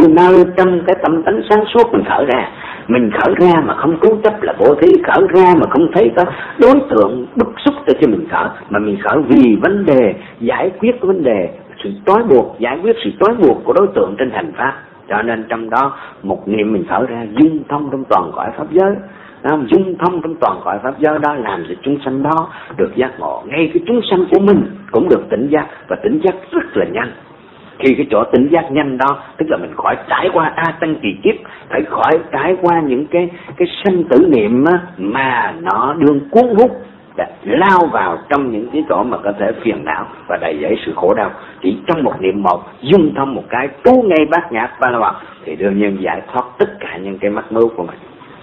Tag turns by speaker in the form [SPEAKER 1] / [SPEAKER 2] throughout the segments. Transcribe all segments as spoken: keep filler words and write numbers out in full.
[SPEAKER 1] nơi trong cái tâm tánh sáng suốt mình khởi ra. Mình khởi ra mà không cố chấp là bố thí, khởi ra mà không thấy có đối tượng bức xúc để cho mình khởi, mà mình khởi vì vấn đề giải quyết vấn đề, sự trói buộc, giải quyết sự trói buộc của đối tượng trên hành pháp. Cho nên trong đó một niệm mình khởi ra dung thông trong toàn cõi pháp giới. Dung thông trong toàn cõi pháp giới đó làm cho chúng sanh đó được giác ngộ. Ngay cái chúng sanh của mình cũng được tỉnh giác, và tỉnh giác rất là nhanh. Khi cái chỗ tỉnh giác nhanh đó, tức là mình khỏi trải qua a tăng kỳ kiếp, phải khỏi trải qua những cái cái sanh tử niệm á, mà nó đương cuốn hút để lao vào trong những cái chỗ mà có thể phiền não và đầy dẫy sự khổ đau. Chỉ trong một niệm một, dung thông một cái, trú ngay bát nhã ba la mật, thì đương nhiên giải thoát tất cả những cái mắc mưu của mình.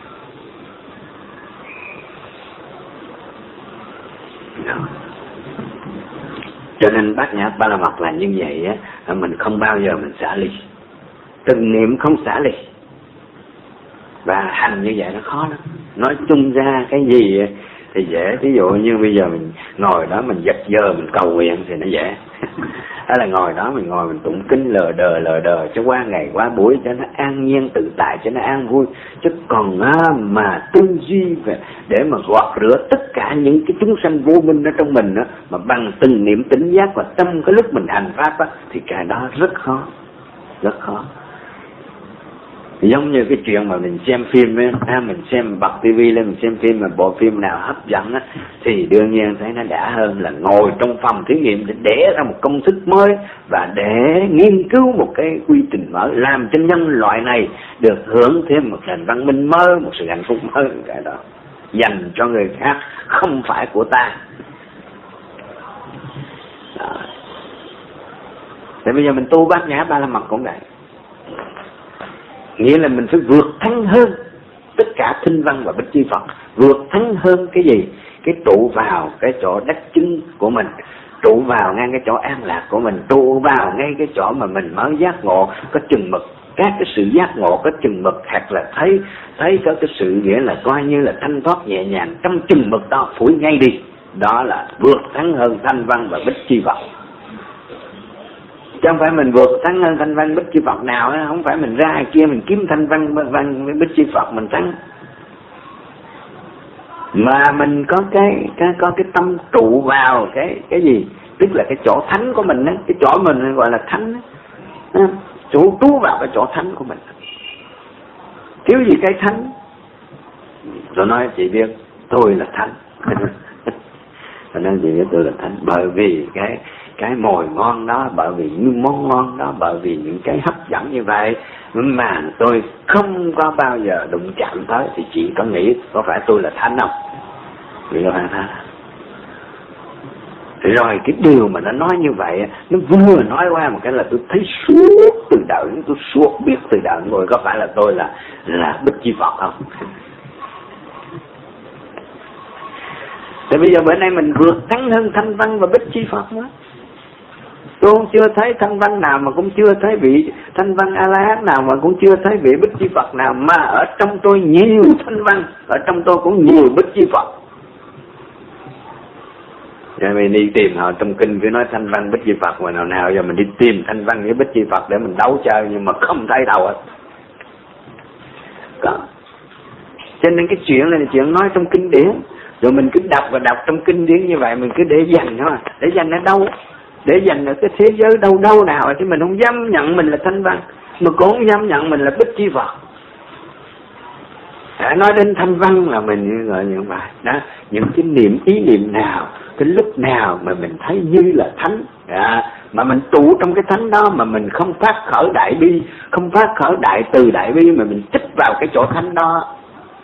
[SPEAKER 1] Đó. Cho nên bát nhã ba la mật là như vậy á, mình không bao giờ mình xả ly, từng niệm không xả ly, và hành như vậy nó khó lắm. Nói chung ra cái gì thì dễ, ví dụ như bây giờ mình ngồi đó mình giật giờ mình cầu nguyện thì nó dễ. Hay là ngồi đó mình ngồi mình tụng kinh lờ đờ lờ đờ cho qua ngày qua buổi cho nó an nhiên tự tại, cho nó an vui. Chứ còn á, mà tư duy về để mà gọt rửa tất cả những cái chúng sanh vô minh ở trong mình á, mà bằng từng niệm tỉnh giác và tâm cái lúc mình hành pháp á, thì cái đó rất khó, rất khó. Giống như cái chuyện mà mình xem phim ấy, à, mình xem bật tivi lên mình xem phim, mà bộ phim nào hấp dẫn á, thì đương nhiên thấy nó đã hơn là ngồi trong phòng thí nghiệm để đẻ ra một công thức mới và để nghiên cứu một cái quy trình mới, làm cho nhân loại này được hưởng thêm một nền văn minh mới, một sự hạnh phúc mới. Cái đó dành cho người khác, không phải của ta. Đó. Thì bây giờ mình tu bát nhã ba la mật cũng vậy, nghĩa là mình phải vượt thắng hơn tất cả thinh văn và bích chi Phật. Vượt thắng hơn cái gì? Cái trụ vào cái chỗ đắc chứng của mình, trụ vào ngay cái chỗ an lạc của mình, trụ vào ngay cái chỗ mà mình mới giác ngộ có chừng mực. Các cái sự giác ngộ có chừng mực, hoặc là thấy thấy có cái sự nghĩa là coi như là thanh thoát nhẹ nhàng trong chừng mực đó, phủi ngay đi. Đó là vượt thắng hơn thanh văn và bích chi Phật. Chứ không phải mình vượt thắng hơn thanh văn bích chi Phật nào á, không phải mình ra kia mình kiếm thanh văn văn bích chi Phật mình thắng, mà mình có cái cái có cái tâm trụ vào cái cái gì, tức là cái chỗ thánh của mình á, cái chỗ mình gọi là thánh á, trụ trú vào cái chỗ thánh của mình. Thiếu gì cái thánh? Tôi nói chị biết tôi là thánh. Tôi nói chị biết tôi là thánh bởi vì cái cái mồi ngon đó, bởi vì những món ngon đó, bởi vì những cái hấp dẫn như vậy mà tôi không có bao giờ đụng chạm tới, thì chị có nghĩ có phải tôi là thánh không? Vì đâu phải thánh. Rồi cái điều mà nó nói như vậy, nó vừa nói qua một cái là tôi thấy suốt từ đầu, tôi suốt biết từ đầu rồi, có phải là tôi là là bích chi Phật không? Thì bây giờ bữa nay mình vượt thắng hơn thanh văn và bích chi Phật nữa. Tôi cũng chưa thấy thanh văn nào, mà cũng chưa thấy vị thanh văn A-la-hán nào, mà cũng chưa thấy vị bích chi Phật nào, mà ở trong tôi nhiều thanh văn, ở trong tôi cũng nhiều bích chi Phật. Rồi mình đi tìm họ trong kinh cứ nói thanh văn bích chi Phật, mà nào nào giờ mình đi tìm thanh văn với bích chi Phật để mình đấu chơi, nhưng mà không thấy đâu hết. Có. Cho nên cái chuyện này là chuyện nói trong kinh điển, rồi mình cứ đọc và đọc trong kinh điển như vậy, mình cứ để dành thôi, để dành ở đâu? Để dành ở cái thế giới đâu đâu nào, chứ mình không dám nhận mình là thanh văn, mà cũng không dám nhận mình là bích chi Phật. À, nói đến thanh văn là mình gọi như vậy đó, những cái niệm ý niệm nào, cái lúc nào mà mình thấy như là thánh, à, mà mình trụ trong cái thánh đó, mà mình không phát khởi đại bi, không phát khởi đại từ đại bi, mà mình chích vào cái chỗ thánh đó.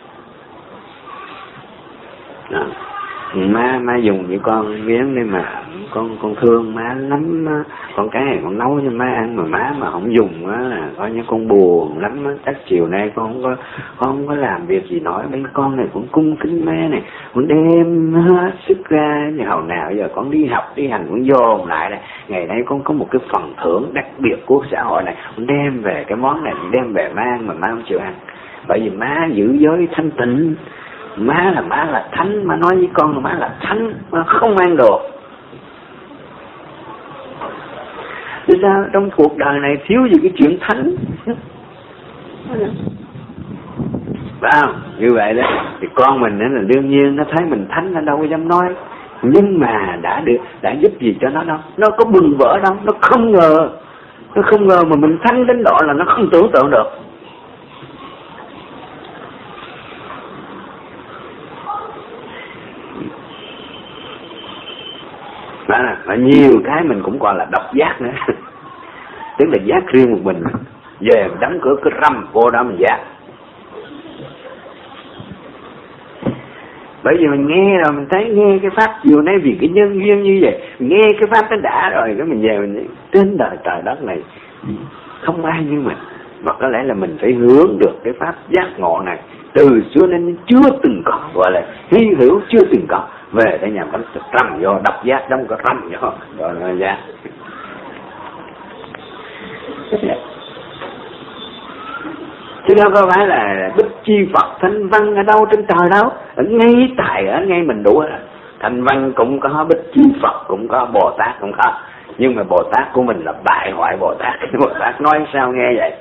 [SPEAKER 1] Đó. Má má dùng với con miếng đi mà con con thương má lắm, con cái này con nấu cho má ăn mà má mà không dùng á là coi như con buồn lắm á. Chắc chiều nay con không có con không có làm việc gì nói mấy con này cũng cung kính má này, con đem hết sức ra, như hồi nào giờ con đi học đi hành cũng dồn lại này, ngày nay con có một cái phần thưởng đặc biệt của xã hội này, con đem về cái món này, con đem về má ăn mà má không chịu ăn, bởi vì má giữ giới thanh tịnh. Má là má là thánh, má nói với con là má là thánh, má không ăn được. sao trong cuộc đời này thiếu gì cái chuyện thánh. Phải không? Như vậy đó thì con mình đó là đương nhiên nó thấy mình thánh, nó đâu có dám nói, nhưng mà đã được đã giúp gì cho nó đâu, nó có bừng vỡ đâu, nó không ngờ, nó không ngờ mà mình thánh đến độ là nó không tưởng tượng được. Đó là và nhiều cái mình cũng còn là độc giác nữa. Tức là giác riêng một mình, về đóng cửa cái râm vô đó mình giác. Bởi vì mình nghe rồi mình thấy nghe cái pháp dù này vì cái nhân duyên như vậy, nghe cái pháp nó đã rồi, cái mình về mình trên đời trời đất này không ai như mình, mà có lẽ là mình phải hướng được cái pháp giác ngộ này từ xưa đến chưa từng có, gọi là hy hữu chưa từng có. Về đây nhà bánh râm vô độc giác đóng có râm vô rồi nó giác. Chứ đâu có phải là bích chi Phật thanh văn ở đâu trên trời đâu, ở ngay tại ở ngay mình đủ. Thanh văn cũng có, bích chi Phật cũng có, Bồ Tát cũng có, nhưng mà Bồ Tát của mình là bại hoại Bồ Tát. Bồ Tát nói sao nghe vậy.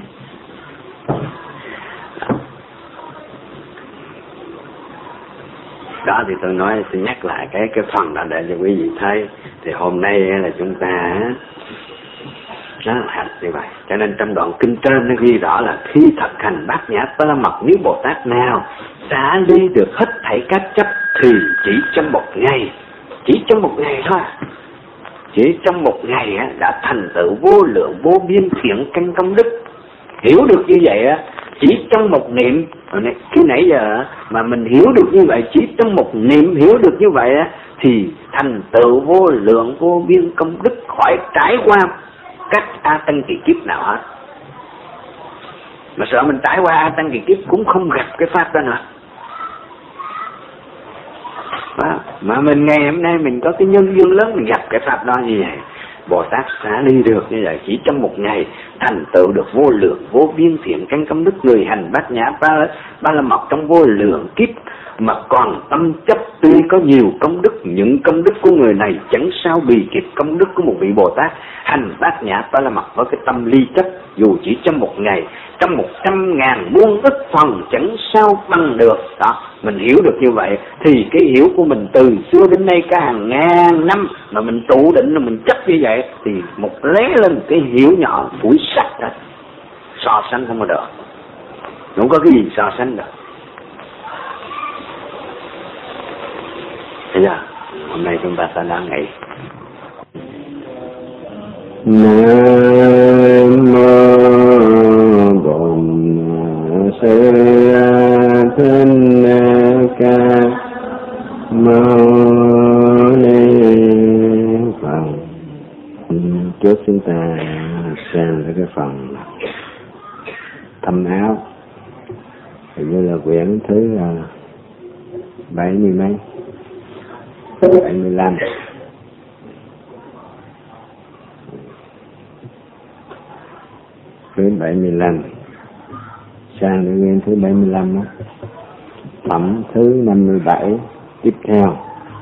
[SPEAKER 1] Đó thì tôi nói, tôi nhắc lại cái cái phần đó để cho quý vị thấy. Thì hôm nay là chúng ta nó hành như vậy. Cho nên trong đoạn kinh trên nó ghi rõ là khi thực hành bát nhã ba la mật, nếu Bồ Tát nào xả ly được hết thảy các chấp thì chỉ trong một ngày, chỉ trong một ngày thôi, chỉ trong một ngày á, đã thành tựu vô lượng vô biên thiện căn công đức. Hiểu được như vậy á, chỉ trong một niệm, cái nãy giờ mà mình hiểu được như vậy, chỉ trong một niệm hiểu được như vậy á, thì thành tựu vô lượng vô biên công đức, khỏi trải qua các a tăng kỳ kiếp nào hết. Mà sợ mình trải qua a tăng kỳ kiếp cũng không gặp cái pháp đó nữa. Đó. Mà mình ngày hôm nay mình có cái nhân duyên lớn, mình gặp cái pháp đó như vậy. Bồ Tát xả ly được như vậy, chỉ trong một ngày thành tựu được vô lượng vô biên thiện căn công đức, người hành bát nhã ba ba la mật trong vô lượng kiếp mà còn tâm chấp tuy có nhiều công đức, những công đức của người này chẳng sao bì kịp công đức của một vị Bồ Tát hành bát nhã ba la mật với cái tâm ly chấp, dù chỉ trong một ngày, trong một trăm ngàn muôn ức phần chẳng sao bằng được. Đó, mình hiểu được như vậy thì cái hiểu của mình từ xưa đến nay cả hàng ngàn năm mà mình trụ định là mình chấp như vậy, thì một lé lên cái hiểu nhỏ phủi sạch đó, so sánh không có được, không có cái gì so sánh được. Bây giờ hôm nay chúng ta sẽ đang nghĩ Nam mô Bổn Sư Thích Ca Mâu Ni Phật. Trước chúng ta sang tới cái phần thâm áo, hình như là quyển thứ bảy mươi mấy, bảy mươi lăm. Quyển bảy mươi lăm sang đến quyển thứ bảy mươi lăm đó. Phẩm thứ năm mươi bảy tiếp theo.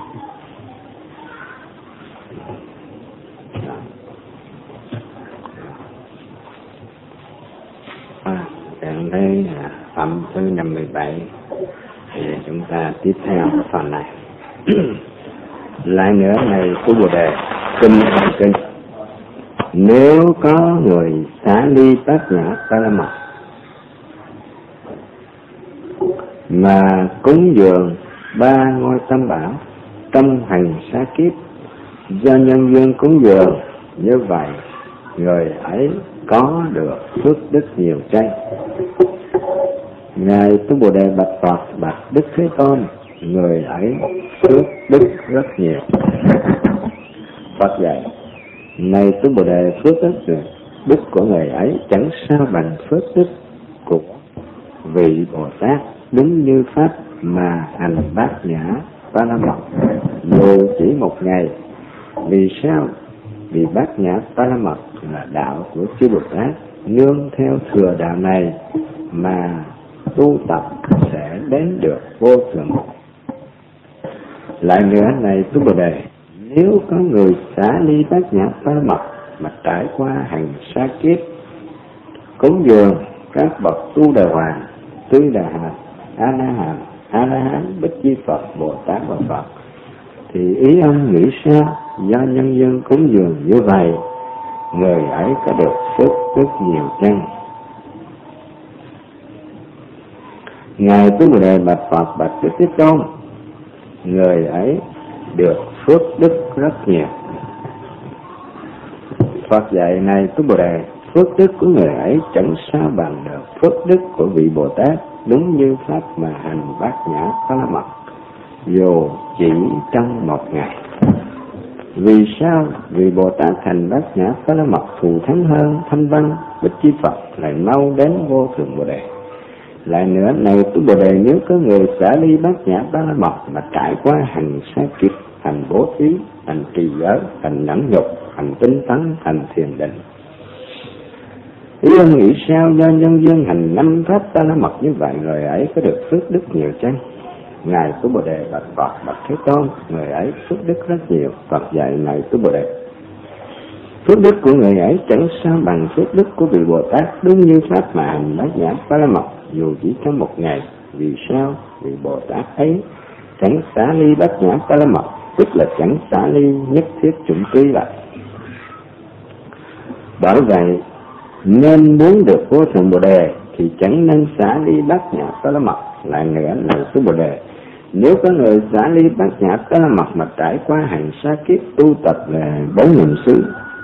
[SPEAKER 1] À, bạn thấy phẩm thứ năm mươi bảy thì chúng ta tiếp theo cái phần này. Lại nữa này của Bồ Đề kinh kinh nếu có người xả ly bát nhã ba la mật mà cúng dường ba ngôi tam bảo trong hành xá kiếp, do nhân duyên cúng dường như vậy, người ấy có được phước đức nhiều chăng? Ngài Tu Bồ Đề bạch Phật: bạch Đức Thế Tôn, người ấy phước đức rất nhiều. Phật dạy: này Tu Bồ Đề, phước đức đức của người ấy chẳng sao bằng phước đức của vị Bồ Tát đúng như pháp mà hành bát nhã ba la mật dù chỉ một ngày. Vì sao? Vì bát nhã ba la mật là đạo của chư Bồ Tát, nương theo thừa đạo này mà tu tập sẽ đến được vô thượng. Lại nữa này Tu Bồ Đề, nếu có người xả ly bát nhã ba la mật
[SPEAKER 2] mà trải qua hàng sa kiếp cúng dường các bậc tu đà hoàng, tứ đà hàm, a la hàm, a la hán, bích chi Phật, Bồ Tát và Phật, thì ý ông nghĩ sao? Do nhân dân cúng dường như vậy, người ấy có được phước rất nhiều chăng? Ngài Tứ Bồ Đề bạch Phật, bạch Đức Thế Tôn, người ấy được phước đức rất nhiều. Phật dạy này Tứ Bồ Đề, phước đức của người ấy chẳng sao bằng được phước đức của vị Bồ Tát, đúng như pháp mà hành bát nhã Ba La Mật, dù chỉ trong một ngày. Vì sao? Vì Bồ Tát hành bát nhã Ba La Mật thù thắng hơn Thanh Văn, Bích Chi Phật, lại mau đến vô thượng Bồ Đề. Lại nữa, này Tứ Bồ Đề, nếu có người xả ly bát nhã Ba La Mật mà trải qua hành sa kiếp, hành bố thí, hành trì giới, hành nhẫn nhục, hành tinh tấn, hành thiền định, ý ông nghĩ sao? Do nhân dân hành năm pháp Ba La Mật như vậy, người ấy có được phước đức nhiều chăng? Ngài Tứ Bồ Đề bạch Phật, bạch Thế Tôn, người ấy phước đức rất nhiều. Phật dạy này Tứ Bồ Đề, phước đức của người ấy chẳng sao bằng phước đức của vị Bồ Tát, đúng như pháp mà hành bát nhã Ba La Mật, dù chỉ trong một ngày. Vì sao? Vì Bồ Tát ấy chẳng xả ly bát nhã Ba La Mật, tức là chẳng xả ly nhất thiết chủng trí vậy. Bởi vậy nên muốn được vô thượng Bồ Đề thì chẳng nên xả ly bát nhã Ba La Mật. Lại nữa, này Tứ Bồ Đề, nếu có người xả ly bát nhã Ba La Mật mà trải qua hành sa kiếp tu tập về bốn niệm xứ,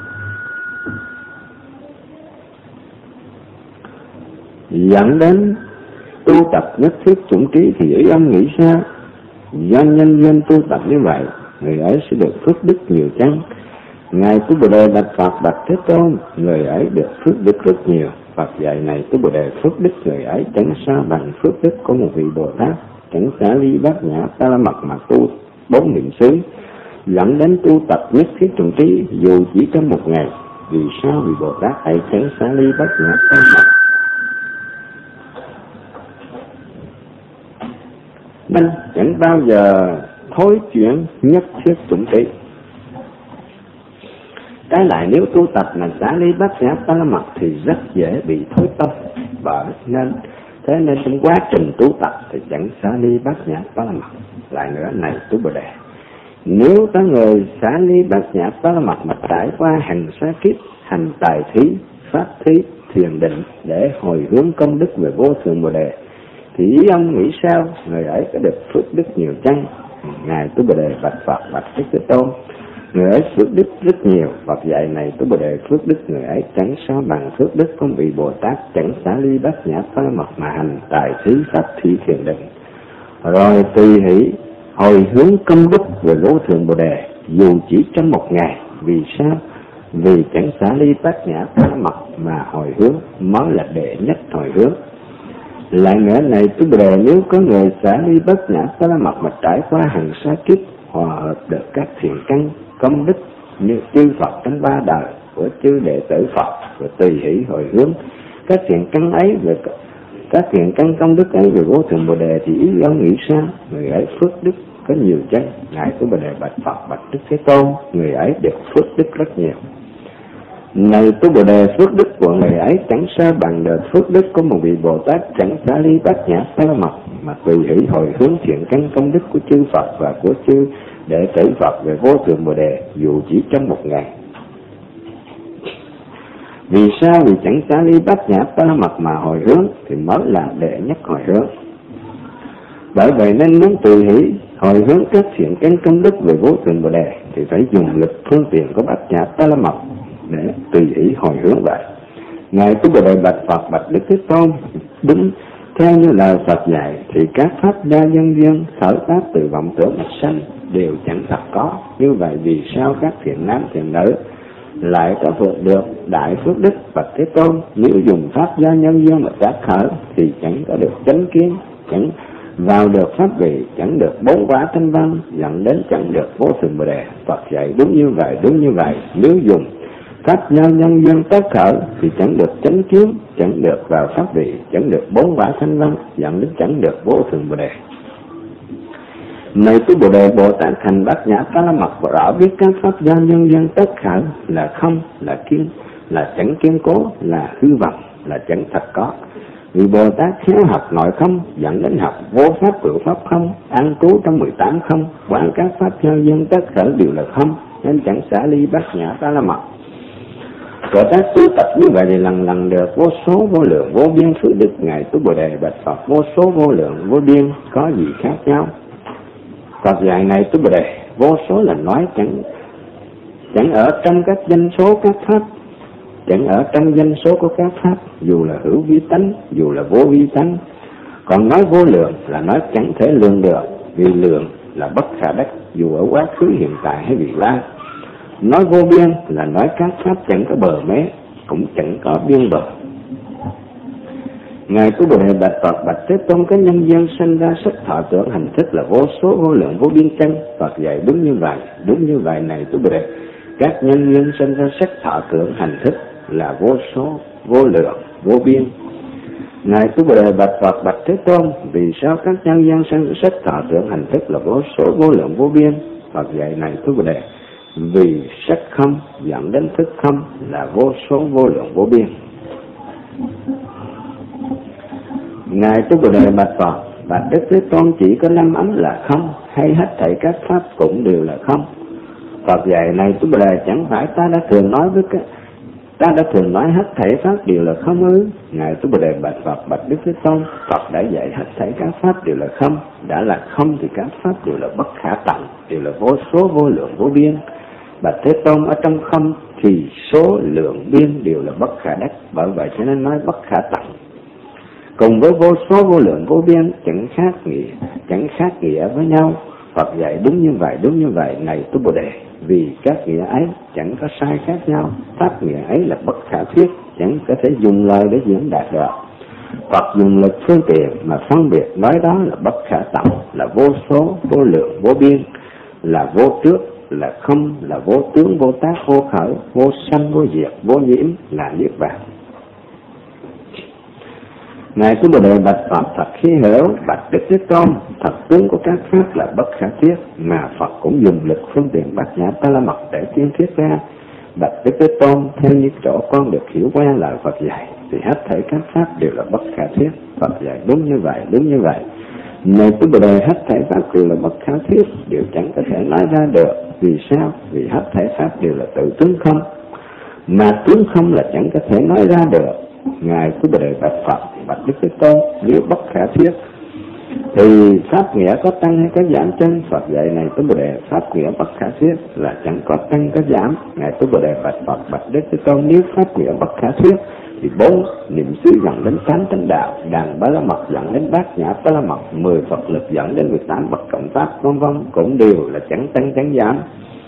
[SPEAKER 2] dẫn đến tu tập nhất thiết chủng trí, thì ý ông nghĩ sao? Do nhân duyên tu tập như vậy, người ấy sẽ được phước đức nhiều chăng? Ngài Tứ Bồ Đề bạch Phật, bạch Thế Tôn, người ấy được phước đức rất nhiều. Phật dạy này Tứ Bồ Đề, phước đức người ấy chẳng sao bằng phước đức của một vị Bồ Tát, chẳng xả ly bát nhã Ba La Mật mà tu bốn niệm xứ, dẫn đến tu tập nhất thiết chủng trí, dù chỉ trong một ngày. Vì sao? Vì Bồ Tát ấy chẳng xả ly bát nhã Ba La Mật, nên chẳng bao giờ thối chuyển nhất thiết chủng trí. Trái lại, nếu tu tập là xả ly bát nhã Ba La Mật thì rất dễ bị thối tâm. Và nên thế nên trong quá trình tu tập thì chẳng xả ly bát nhã Ba La Mật. Lại nữa, này Tứ Bồ Đề, nếu có người xả ly bát nhã Ba La Mật mà trải qua hành sa kiếp, hành tài thí, pháp thí, thiền định để hồi hướng công đức về vô thượng Bồ Đề, thì ý ông nghĩ sao? Người ấy có được phước đức nhiều chăng? Ngài Tứ Bồ Đề bạch Phật, bạch Đức Thế Tôn, người ấy phước đức rất nhiều. Phật dạy này Tứ Bồ Đề, phước đức người ấy chẳng sao bằng phước đức của vị Bồ Tát, chẳng xả ly bát nhã Ba La Mật mà hành tài thí, pháp thí, thiền định, rồi tùy hỷ hồi hướng công đức về vô thượng Bồ Đề, dù chỉ trong một ngày. Vì sao? Vì chẳng xả ly bát nhã Ba La Mật mà hồi hướng mới là đệ nhất hồi hướng. Lại nữa, này Tứ Bồ Đề, nếu có người xả ly bát nhã Ba La Mật mà trải qua hành sa kiếp, hòa hợp được các thiện căn công đức như chư Phật trong ba đời của chư đệ tử Phật, và tùy hỷ hồi hướng các thiện căn ấy về các thiện căn công đức ấy về vô thượng Bồ Đề, thì ý ông nghĩ sao? Người ấy phước đức có nhiều chăng? Ngài Tứ Bồ Đề bạch Phật, bạch Đức Thế Tôn, người ấy được phước đức rất nhiều. Này Tứ Bồ Đề, phước đức của người ấy chẳng sao bằng được phước đức của một vị Bồ Tát, chẳng xả ly bát nhã Ba La Mật mà tùy hỷ hồi hướng thiện căn công đức của chư Phật và của chư đệ tử Phật về vô thượng Bồ Đề, dù chỉ trong một ngày. Vì sao? Vì chẳng xả ly bát nhã Ba La Mật mà hồi hướng thì mới là đệ nhất hồi hướng. Bởi vậy nên muốn tùy hỷ hồi hướng các thiện căn công đức về vô thượng Bồ Đề thì phải dùng lực phương tiện của bát nhã Ba La Mật để tùy hỷ hồi hướng vậy. Ngài Tứ Bồ Đề bạch Phật, bạch Đức Thế Tôn, đúng theo như lời Phật dạy thì các pháp đa nhân duyên khởi phát từ vọng tưởng mà sanh đều chẳng thật có. Như vậy vì sao các thiện nam thiện nữ lại có vượt được đại phước đức? Bạch Thế Tôn, nếu dùng pháp do nhân duyên mà phát khởi thì chẳng có được chánh kiến, chẳng vào được pháp vị, chẳng được bốn quả thanh văn, dẫn đến chẳng được vô thượng Bồ Đề. Phật dạy đúng như vậy, đúng như vậy. Nếu dùng pháp do nhân duyên tác khởi thì chẳng được chánh kiến, chẳng được vào pháp vị, chẳng được bốn quả thanh văn, dẫn đến chẳng được vô thượng Bồ Đề. Này tu Bồ Đề, Bồ Tát thành Bát Nhã Ba La Mật rõ biết các pháp do nhân dân tất khởi là không, là kiên, là chẳng kiên cố, là hư vọng, là chẳng thật có. Vì Bồ Tát khéo học nội không, dẫn đến học vô pháp hữu pháp không, an trú trong mười tám không, quán các pháp do dân tất khởi đều là không, nên chẳng xả ly Bát Nhã Ba La Mật. Bồ Tát tu tập như vậy thì lần lần được vô số vô lượng vô biên phước đức. Ngài tu Bồ Đề bạch Phật vô số vô lượng vô biên có gì khác nhau? Phật dạy này tu Bồ Đề, vô số là nói chẳng chẳng ở trong các danh số các pháp, chẳng ở trong danh số của các pháp, dù là hữu vi tánh, dù là vô vi tánh. Còn nói vô lượng là nói chẳng thể lượng được, vì lượng là bất khả đắc, dù ở quá khứ hiện tại hay vị lai. Nói vô biên là nói các pháp chẳng có bờ mé, cũng chẳng có biên bờ. Ngài Tu Bồ Đề bạch Phật bạch Thế Tôn, cái nhân dân sinh ra sắc thọ tưởng hành thức là vô số vô lượng vô biên chân. Phật dạy đúng như vậy, đúng như vậy này Tu Bồ Đề. Các nhân dân sinh ra sắc thọ tưởng hành thức là vô số vô lượng vô biên. Ngài Tu Bồ Đề bạch Phật bạch Thế Tôn, vì sao các nhân dân sinh ra sắc thọ tưởng hành thức là vô số vô lượng vô biên? Phật dạy này Tu Bồ Đề, vì sắc không dẫn đến thức không là vô số vô lượng vô biên. Ngài Tu Bồ Đề bạch Phật bạch Đức Thế Tôn, chỉ có năm ấm là không, hay hết thảy các pháp cũng đều là không? Phật dạy này Tu Bồ Đề, chẳng phải ta đã thường nói với các ta đã thường nói hết thảy pháp đều là không ư? Ngài Tu Bồ Đề bạch Phật bạch Đức Thế Tôn, Phật đã dạy hết thảy các pháp đều là không. Đã là không thì các pháp đều là bất khả tận, đều là vô số vô lượng vô biên. Bạch Thế Tôn, ở trong không thì số lượng biên đều là bất khả đắc, bởi vậy cho nên nói bất khả tận. Cùng với vô số vô lượng vô biên chẳng khác nghĩa, chẳng khác nghĩa với nhau. Phật dạy đúng như vậy, đúng như vậy này Tu Bồ Đề, vì các nghĩa ấy chẳng có sai khác nhau. Pháp nghĩa ấy là bất khả thuyết, chẳng có thể dùng lời để diễn đạt được. Phật dùng lực phương tiện mà phân biệt nói đó là bất khả tận, là vô số vô lượng vô biên, là vô trước, là không, là vô tướng vô tác vô khởi, vô sanh vô diệt, vô nhiễm, là niết bàn. Ngài Tu Bồ Đề bạch Phật thật khi hiểu, bạch Đức Thế Tôn, thật tướng của các pháp là bất khả thuyết, mà Phật cũng dùng lực phương tiện Bát Nhã Ba La Mật để tuyên thuyết ra. Bạch Đức Thế Tôn, theo như chỗ con được hiểu qua lời Phật dạy, thì hết thảy các pháp đều là bất khả thuyết. Phật dạy đúng như vậy, đúng như vậy. Này Tu Bồ Đề, hết thảy pháp đều là bất khả thuyết, đều chẳng có thể nói ra được. Vì sao? Vì hết thảy pháp đều là tự tướng không, mà tướng không là chẳng có thể nói ra được. Ngài Tu Bồ Đề bạch Phật bạch Đức Thế Tôn, nếu bất khả thuyết thì pháp nghĩa có tăng hay có giảm chân? Phật dạy này Tu Bồ Đề, pháp nghĩa bất khả thuyết là chẳng có tăng có giảm. Ngài Tu Bồ Đề bạch Phật bạch Đức Thế Tôn, nếu pháp nghĩa bất khả thuyết thì bốn niệm xứ dẫn đến tám tánh đạo, đàn Ba La Mật dẫn đến Bát Nhã Ba La Mật, mười Phật lực dẫn đến mười tám bất cộng pháp, vân vân cũng đều là chẳng tăng chẳng giảm.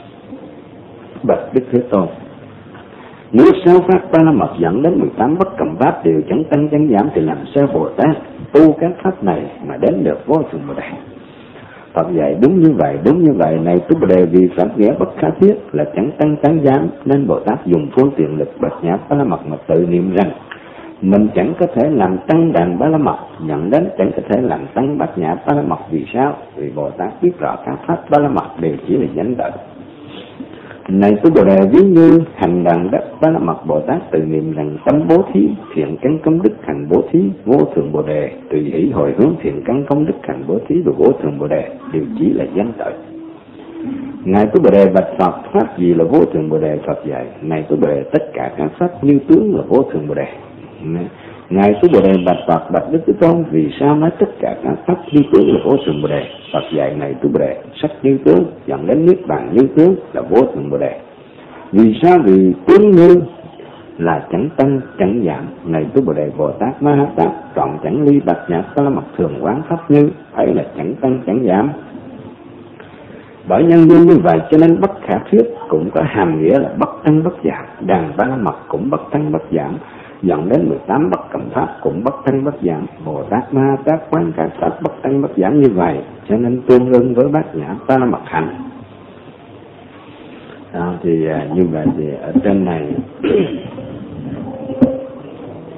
[SPEAKER 2] Bạch Đức Thế Tôn, nếu sáu pháp Ba La Mật dẫn đến mười tám bất cộng pháp đều chẳng tăng chẳng giảm, thì làm sao Bồ Tát tu các pháp này mà đến được vô thượng Bồ Đề? Phật dạy đúng như vậy, đúng như vậy này Tu Bồ Đề, vì pháp nghĩa bất khả thuyết là chẳng tăng chẳng giảm, nên Bồ Tát dùng phương tiện lực Bát Nhã Ba La Mật mà tự niệm rằng mình chẳng có thể làm tăng đàn Ba La Mật, nhận đến chẳng có thể làm tăng Bát Nhã Ba La Mật. Vì sao? Vì Bồ Tát biết rõ các pháp Ba La Mật đều chỉ là danh đợi. Này Tu Bồ Đề, ví như hành đàn đất Ba La Mật, Bồ Tát tự niệm rằng tâm bố thí thiện căn công đức hành bố thí, vô thượng Bồ Đề tùy hỷ hồi hướng thiện căn công đức hành bố thí và vô thượng Bồ Đề đều chỉ là danh tự. Ngài Tu Bồ Đề bạch Phật, pháp gì là vô thượng Bồ Đề? Phật dạy này Tu Bồ Đề, tất cả các pháp như tướng là vô thượng Bồ Đề. Ngài Tu Bồ Đề bạch Phật bạch Đức Thế Tôn, vì sao nói tất cả các pháp như tướng là vô thượng Bồ Đề? Phật dạy này Tu Bồ Đề, sắc như tướng dẫn đến niết bàn như tướng là vô thượng Bồ Đề. Vì sao? Vì tướng như là chẳng tăng chẳng giảm. Này Tu Bồ Đề, Bồ Tát Ma Ha Tát trọn chẳng ly Bát Nhã Ba La Mật thường quán pháp như, ấy là chẳng tăng chẳng giảm. Bởi nhân duyên như vậy cho nên bất khả thuyết cũng có hàm nghĩa là bất tăng bất giảm, đàn Ba La Mật cũng bất tăng bất giảm, dẫn đến mười tám bất cộng pháp cũng bất tăng bất giảm. Bồ Tát Ma Ha Tát quán các pháp bất tăng bất giảm như vậy, cho nên tương ứng với Bát Nhã Ba La Mật hành. Đó, thì à, như vậy thì ở trên này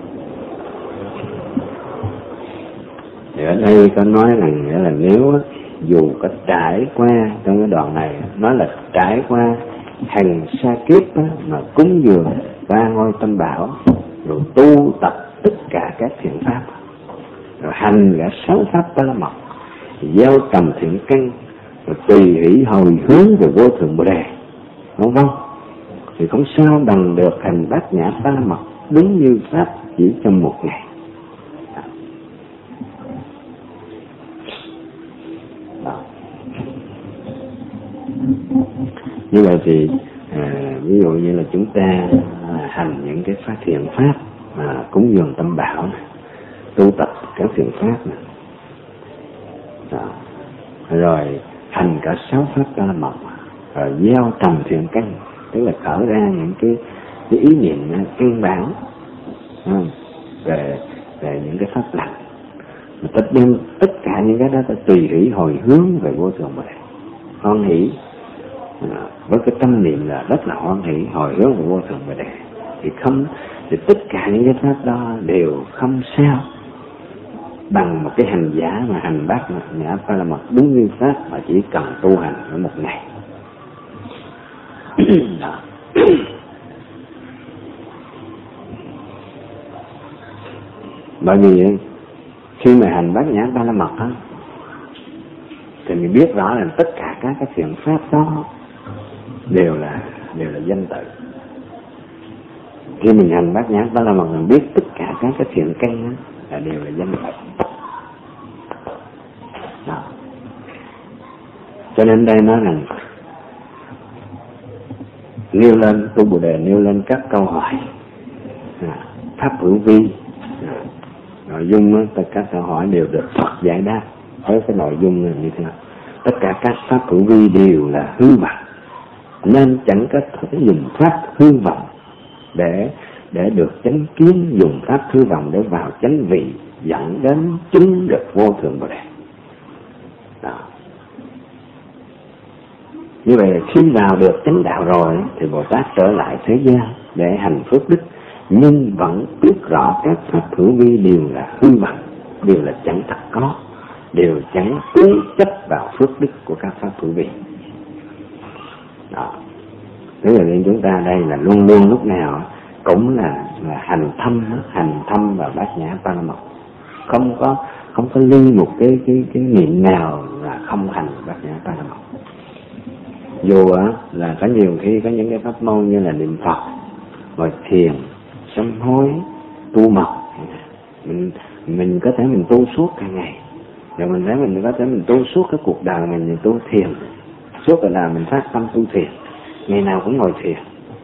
[SPEAKER 2] thì ở đây có nói rằng nghĩa là nếu dù có trải qua, trong cái đoạn này nói là trải qua hàng sa kiếp đó, mà cúng dường ba ngôi tam bảo, rồi tu tập tất cả các thiện pháp, rồi hành cả sáu pháp ba la mật, gieo trồng thiện căn, rồi tùy hỷ hồi hướng về vô thượng bồ đề, đúng không? Thì không sao bằng được hành bát nhã ba la mật đúng như pháp chỉ trong một ngày. Đó. Như vậy thì à, ví dụ như là chúng ta à, hành những cái phát thiện pháp, à, cúng dường tam bảo này, tu tập các thiện pháp này. Đó. Rồi hành cả sáu pháp ba la mật, rồi gieo trồng thiện căn, tức là khởi ra những cái, cái ý niệm căn bản về về những cái pháp lành. Mà tất nhiên tất cả những cái đó phải tùy hỷ hồi hướng về vô thượng bồ đề, hoan hỷ à, với cái tâm niệm là rất là hoan hỷ hồi hướng về vô thượng bồ đề, thì không thì tất cả những cái pháp đó đều không sao bằng một cái hành giả mà hành bát nhã ba la mật đúng như pháp mà chỉ cần tu hành ở một ngày. Đó. Bởi vì khi mà hành bát nhã ba la mật á, thì mình biết rõ là tất cả các cái thiện pháp đó đều là đều là danh tự. Khi mình hành bát nhã ba la mật, mình biết tất cả các cái thiện căn đó là đều là danh tự. Đó. Cho nên đây nói rằng nêu lên tu Bồ Đề nêu lên các câu hỏi à, pháp hữu vi, à, nội dung đó, tất cả câu hỏi đều được Phật giải đáp với cái nội dung là như thế nào. Tất cả các pháp hữu vi đều là hư vọng, nên chẳng có thể dùng pháp hư vọng để để được chánh kiến, dùng pháp hư vọng để vào chánh vị, dẫn đến chứng được vô thượng Bồ Đề. Đó. Như vậy khi vào được chánh đạo rồi thì Bồ Tát trở lại thế gian để hành phước đức, nhưng vẫn biết rõ các pháp hữu vi đều là hư vọng, đều là chẳng thật có, đều chẳng cố chấp vào phước đức của các pháp hữu vi. Đó. Thế là nên chúng ta đây là luôn luôn lúc nào cũng là, là hành thâm, hành thâm vào bát nhã ba la mật, không có không có lưu một cái cái cái niệm nào là không hành bát nhã ba la mật. Dù á, là có nhiều khi có những cái pháp môn như là niệm Phật, ngồi thiền, sám hối, tu mật, mình mình có thể mình tu suốt cả ngày, rồi mình thấy mình có thể mình tu suốt cái cuộc đời mình, mình tu thiền suốt cả đời, mình phát tâm tu thiền, ngày nào cũng ngồi thiền,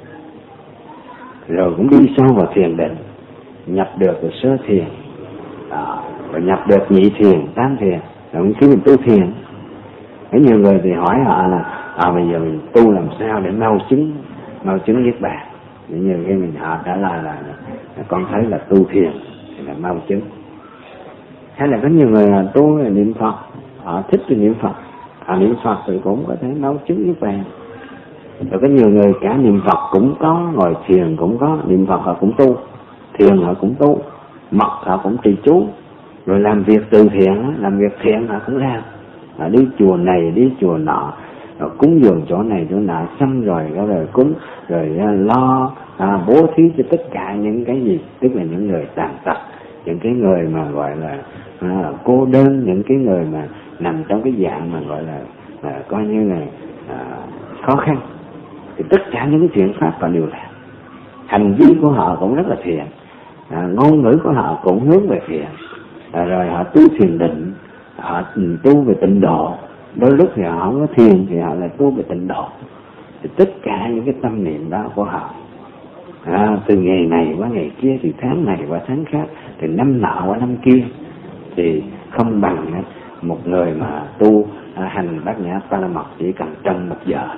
[SPEAKER 2] rồi cũng đi sâu vào thiền định, nhập được rồi sơ thiền, đó, rồi nhập được nhị thiền, tam thiền, rồi khi mình tu thiền, có nhiều người thì hỏi họ là à bây giờ mình tu làm sao để mau chứng mau chứng niết bàn. Thì nhiều khi mình họ trả lời là, là con thấy là tu thiền thì là mau chứng. Hay là có nhiều người là tu là niệm Phật, họ thích cái niệm Phật, họ niệm Phật thì cũng có thể mau chứng niết bàn. Rồi có nhiều người cả niệm Phật cũng có, ngồi thiền cũng có, niệm Phật họ cũng tu, thiền họ cũng tu, mật họ cũng trì chú, rồi làm việc từ thiện, làm việc thiện họ cũng làm, họ đi chùa này đi chùa nọ, rồi cúng dường chỗ này chỗ nọ, xong rồi rồi cúng rồi lo à, bố thí cho tất cả những cái gì, tức là những người tàn tật, những cái người mà gọi là à, cô đơn, những cái người mà nằm trong cái dạng mà gọi là à, coi như là à, khó khăn, thì tất cả những cái thiện pháp họ đều làm. Hành vi của họ cũng rất là thiện, à, ngôn ngữ của họ cũng hướng về thiện, à, rồi họ tu thiền định, họ tu về tịnh độ, đôi lúc thì họ không có thiền thì họ lại tu về tịnh độ. Thì tất cả những cái tâm niệm đó của họ, à, từ ngày này qua ngày kia, thì tháng này qua tháng khác, thì năm nọ qua năm kia, thì không bằng một người mà tu à, hành bát nhã ba la mật chỉ cần trong một giờ.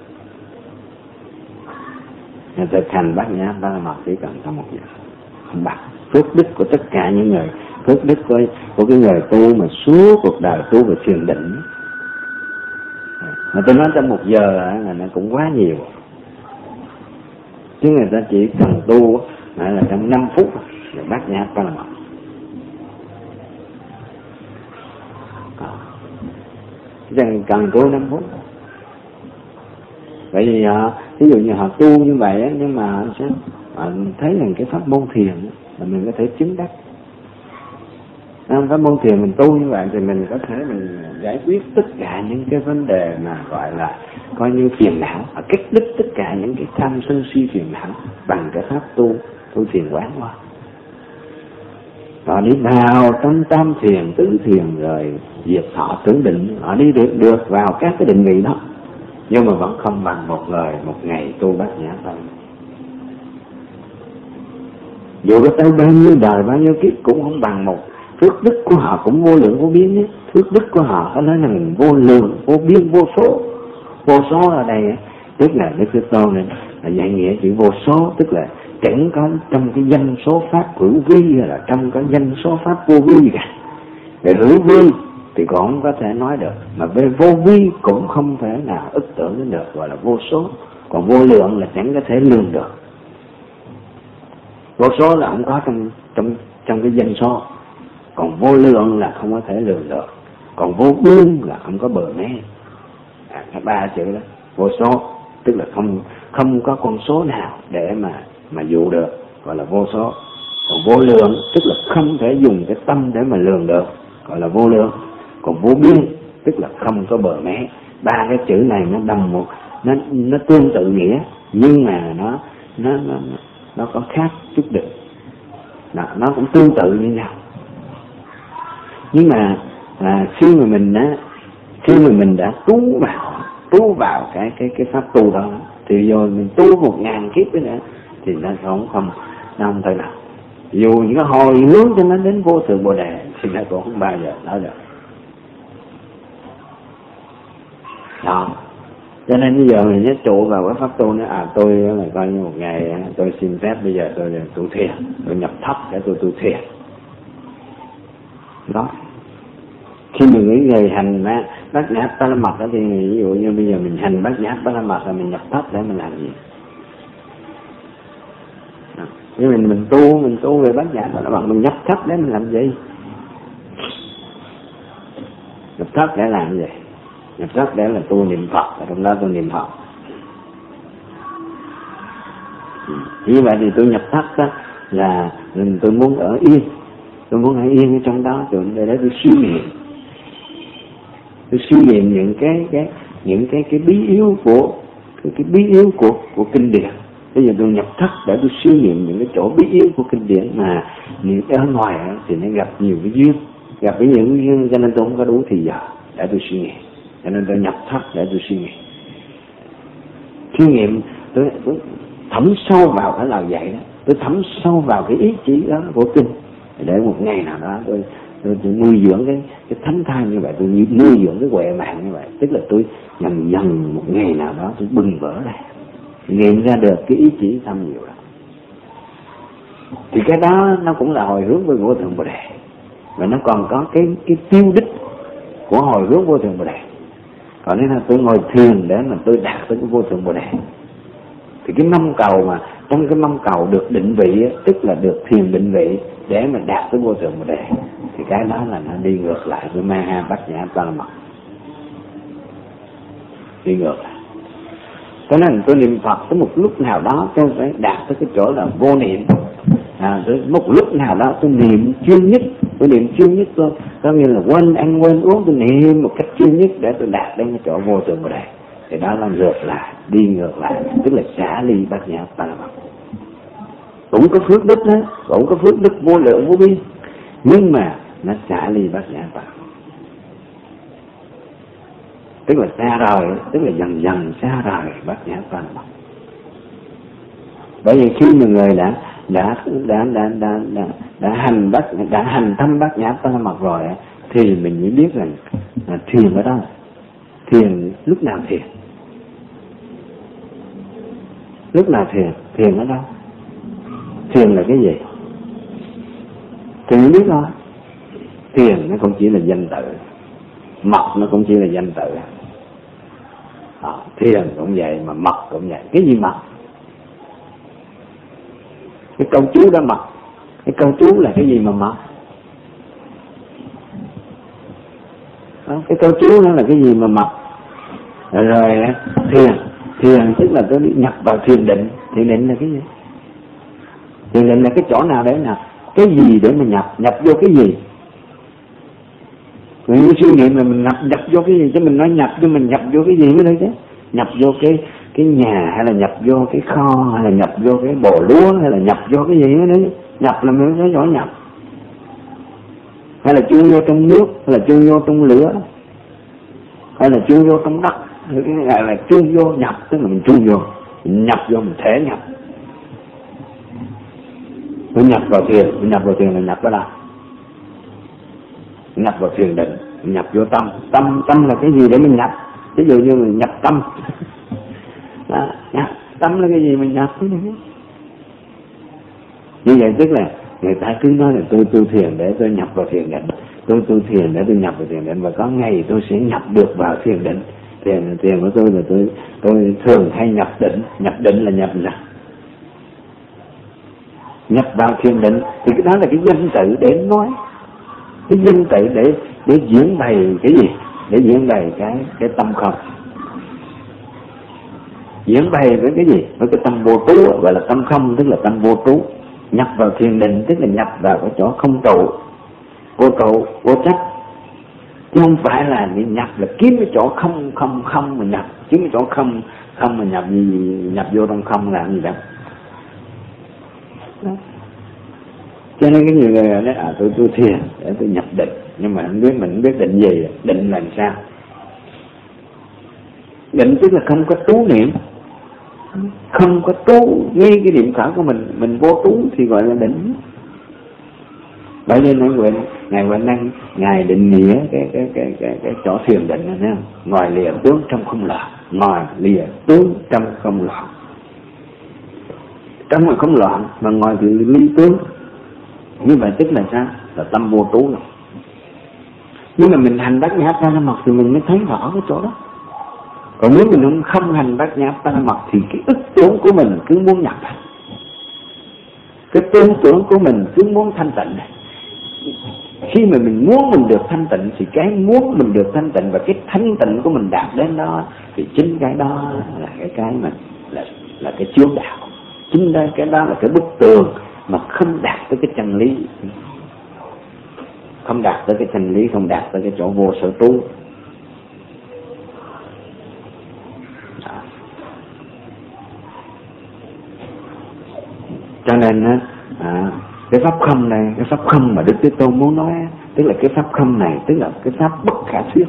[SPEAKER 2] Người thực hành bát nhã ba la mật chỉ cần trong một giờ, không bằng. Phước đức của tất cả những người, phước đức của, của cái người tu mà suốt cuộc đời tu về thiền định, mà tôi nói trong một giờ là nó cũng quá nhiều, chứ người ta chỉ cần tu là trong năm phút là bát nhã ba la mật. Chẳng cần tu năm phút. Vậy thì họ, ví dụ như họ tu như vậy á, nhưng mà họ sẽ họ thấy rằng cái pháp môn thiền là mình có thể chứng đắc. Pháp môn thiền mình tu như vậy thì mình có thể mình giải quyết tất cả những cái vấn đề mà gọi là coi như phiền não, và cắt đứt tất cả những cái tham sân si phiền não bằng cái pháp tu tu thiền quán qua. Họ đi vào trong tam thiền, tứ thiền rồi diệt thọ tưởng định, họ đi được được vào các cái định vị đó, nhưng mà vẫn không bằng một lời một ngày tu bát nhã tâm. Dù có tới bao nhiêu đời bao nhiêu kiếp cũng không bằng một. Phước đức của họ cũng vô lượng vô biên nhé. Phước đức của họ có nói là vô lượng, vô biên, vô số. Vô số ở đây tức là Đức Thế Tôn này là dạy nghĩa chữ vô số, tức là chẳng có trong cái danh số pháp hữu vi hay là trong cái danh số pháp vô vi cả. Về hữu vi thì còn không có thể nói được, mà về vô vi cũng không thể nào ức tưởng đến được, gọi là vô số. Còn vô lượng là chẳng có thể lường được. Vô số là không có trong trong trong cái danh số, còn vô lượng là không có thể lường được, còn vô biên là không có bờ mé. À, cái ba chữ đó, vô số tức là không không có con số nào để mà mà dụ được, gọi là vô số. Còn vô lượng tức là không thể dùng cái tâm để mà lường được, gọi là vô lượng. Còn vô biên tức là không có bờ mé. Ba cái chữ này nó đồng một, nó nó tương tự nghĩa, nhưng mà nó nó nó nó có khác chút đỉnh. Nó, nó cũng tương tự như nhau. Nhưng mà à, khi mà mình á, khi mà mình đã trú vào trú vào cái cái cái pháp tu đó, thì rồi mình tu một ngàn kiếp nữa thì nó không không nó không thể nào. Dù những cái hồi hướng cho nó đến vô thượng bồ đề thì nó cũng không bao giờ nói được. Đó. Cho nên bây giờ mình nhớ trụ vào cái pháp tu nữa, à tôi là coi như một ngày tôi xin phép bây giờ tôi tu thiền, tôi nhập thấp để tôi tu thiền. Đó. Khi mình nghĩ người hành bát nhã ba la mật đó thì ví dụ như bây giờ mình hành bát nhã ba la mật là mình nhập thấp để mình làm gì? Đó. Như mình mình tu mình tu về bát nhã ba la mật, mình nhập thấp để mình làm gì? Nhập thấp để làm gì? Nhập thấp để là tu niệm Phật, ở trong đó tôi niệm Phật. Như vậy thì tôi nhập thấp đó là tôi muốn ở yên, tôi muốn ở yên ở trong đó, tôi để để tôi suy nghiệm, tôi suy nghiệm những cái cái những cái cái bí yếu của cái, cái bí yếu của của kinh điển. Bây giờ tôi nhập thấp để tôi suy nghiệm những cái chỗ bí yếu của kinh điển mà những ở ngoài thì nó gặp nhiều cái duyên, gặp với những cái duyên cho nên tôi không có đủ thì giờ để tôi suy nghiệm. Cho nên tôi nhập thấp để tôi suy nghiệm. Suy nghiệm, tôi, tôi thấm sâu vào cái lời dạy đó, tôi thấm sâu vào cái ý chí đó của kinh, để một ngày nào đó tôi, tôi, tôi nuôi dưỡng cái, cái thánh thai như vậy, tôi nuôi dưỡng cái huệ mạng như vậy. Tức là tôi dần dần một ngày nào đó tôi bừng vỡ ra, nghiệm ra được cái ý chí thâm nhiều đó. Thì cái đó nó cũng là hồi hướng với vô thượng bồ đề, và nó còn có cái cái tiêu đích của hồi hướng vô thượng bồ đề. Còn nếu là tôi ngồi thiền để mà tôi đạt tới cái vô thượng bồ đề, thì cái mong cầu mà trong cái mong cầu được định vị, tức là được thiền định vị để mà đạt tới vô thượng bồ đề, thì cái đó là nó đi ngược lại với Maha Bát Nhã Ba La Mật, đi ngược lại. Cho nên tôi niệm Phật tới một lúc nào đó tôi phải đạt tới cái chỗ là vô niệm. À, tới một lúc nào đó tôi niệm chuyên nhất, tôi niệm chuyên nhất tôi, có nghĩa là quên ăn quên uống, tôi niệm một cách chuyên nhất để tôi đạt đến cái chỗ vô thượng bồ đề. Thì đó là ngược lại, đi ngược lại, tức là xả ly Bát Nhã Ba La Mật. Cũng có phước đức đó, cũng có phước đức vô lượng vô biên, nhưng mà nó xả ly Bát Nhã Ba La Mật. Tức là xa rời, tức là dần dần xa rời Bát Nhã Ba La Mật. Bởi vì khi mà người đã đã đã đã đã đã, đã hành bát đã hành thâm Bát Nhã Ba La Mật rồi thì mình mới biết rằng là thiền ở đâu, thiền lúc nào thiền, lúc nào thiền, thiền ở đâu, thiền là cái gì? Thì mình biết thôi, thiền nó không chỉ là danh tự, mật nó cũng chỉ là danh tự. À, thiền cũng vậy mà mật cũng vậy. Cái gì mật? Cái câu chú đó mật. Cái câu chú là cái gì mà mật? Cái câu chú đó là cái gì mà mập. Rồi thiền, thiền tức là tôi đi nhập vào thiền định. Thiền định là cái gì? Thiền định là cái chỗ nào để nhập? Cái gì để mình nhập? Nhập vô cái gì? Mình suy nghĩ mà mình nhập nhập vô cái gì, chứ mình nói nhập chứ mình nhập vô cái gì mới đây chứ? Nhập vô cái cái nhà, hay là nhập vô cái kho, hay là nhập vô cái bồ lúa, hay là nhập vô cái gì mới đấy? Nhập là mình nói rõ nhập. Hay là chui vô trong nước, hay là chui vô trong lửa, hay là chui vô trong đất, cái này là chui vô nhập, tức là mình chui vô, mình nhập vô, mình thể nhập. Mình nhập vào thiền, mình nhập vào thiền là nhập vào đâu? Nhập vào thiền định, mình nhập vô tâm. Tâm tâm là cái gì để mình nhập? Ví dụ như mình nhập tâm. Đó, nhập tâm là cái gì mình nhập? Như vậy tức là người ta cứ nói là tôi tu thiền để tôi nhập vào thiền định, tôi tu thiền để tôi nhập vào thiền định, và có ngày tôi sẽ nhập được vào thiền định. Thiền thiền của tôi là tôi tôi thường hay nhập định. Nhập định là nhập ra, nhập vào thiền định thì cái đó là cái danh tự để nói, cái danh tự để để diễn bày cái gì? Để diễn bày cái cái tâm không. Diễn bày với cái gì? Với cái tâm vô trú, gọi là tâm không, tức là tâm vô trú. Nhập vào thiền định tức là nhập vào cái chỗ không trụ, vô trụ, vô chấp, chứ không phải là nhập là kiếm cái chỗ không không không mà nhập, kiếm cái chỗ không không mà nhập gì, nhập vô trong không làm gì đâu. Đó. Cho nên cái người này nói à tôi tu thiền để tôi nhập định, nhưng mà không biết mình không biết định gì, định là sao? Định tức là không có trú niệm, không có trú ngay cái niệm khởi của mình, mình vô trú thì gọi là định. Bởi nên nói nguyện ngài Huệ Năng ngài định nghĩa cái cái cái cái cái chỗ thiền định này, thấy không? Ngồi lìa tướng trong không loạn, ngồi lìa tướng trong không loạn. Trong mà không loạn mà ngồi thì lý tướng. Như vậy tức là sao? Là tâm vô trú rồi. Nhưng mà mình hành bát nhã ba la mật thì mình mới thấy rõ cái chỗ đó. Còn nếu mình không, không hành bát nhã ba la mật thì cái ức tưởng của mình cứ muốn nhập, cái tư tưởng của mình cứ muốn thanh tịnh. Khi mà mình muốn mình được thanh tịnh thì cái muốn mình được thanh tịnh và cái thanh tịnh của mình đạt đến đó thì chính cái đó là cái cái mà là là cái chướng đạo. Chính đây cái đó là cái bức tường mà không đạt tới cái chân lý, không đạt tới cái chân lý, không đạt tới cái chỗ vô sở trú. Cho nên á, à, cái pháp không này, cái pháp không mà Đức Thế Tôn muốn nói, tức là cái pháp không này, tức là cái pháp bất khả thuyết,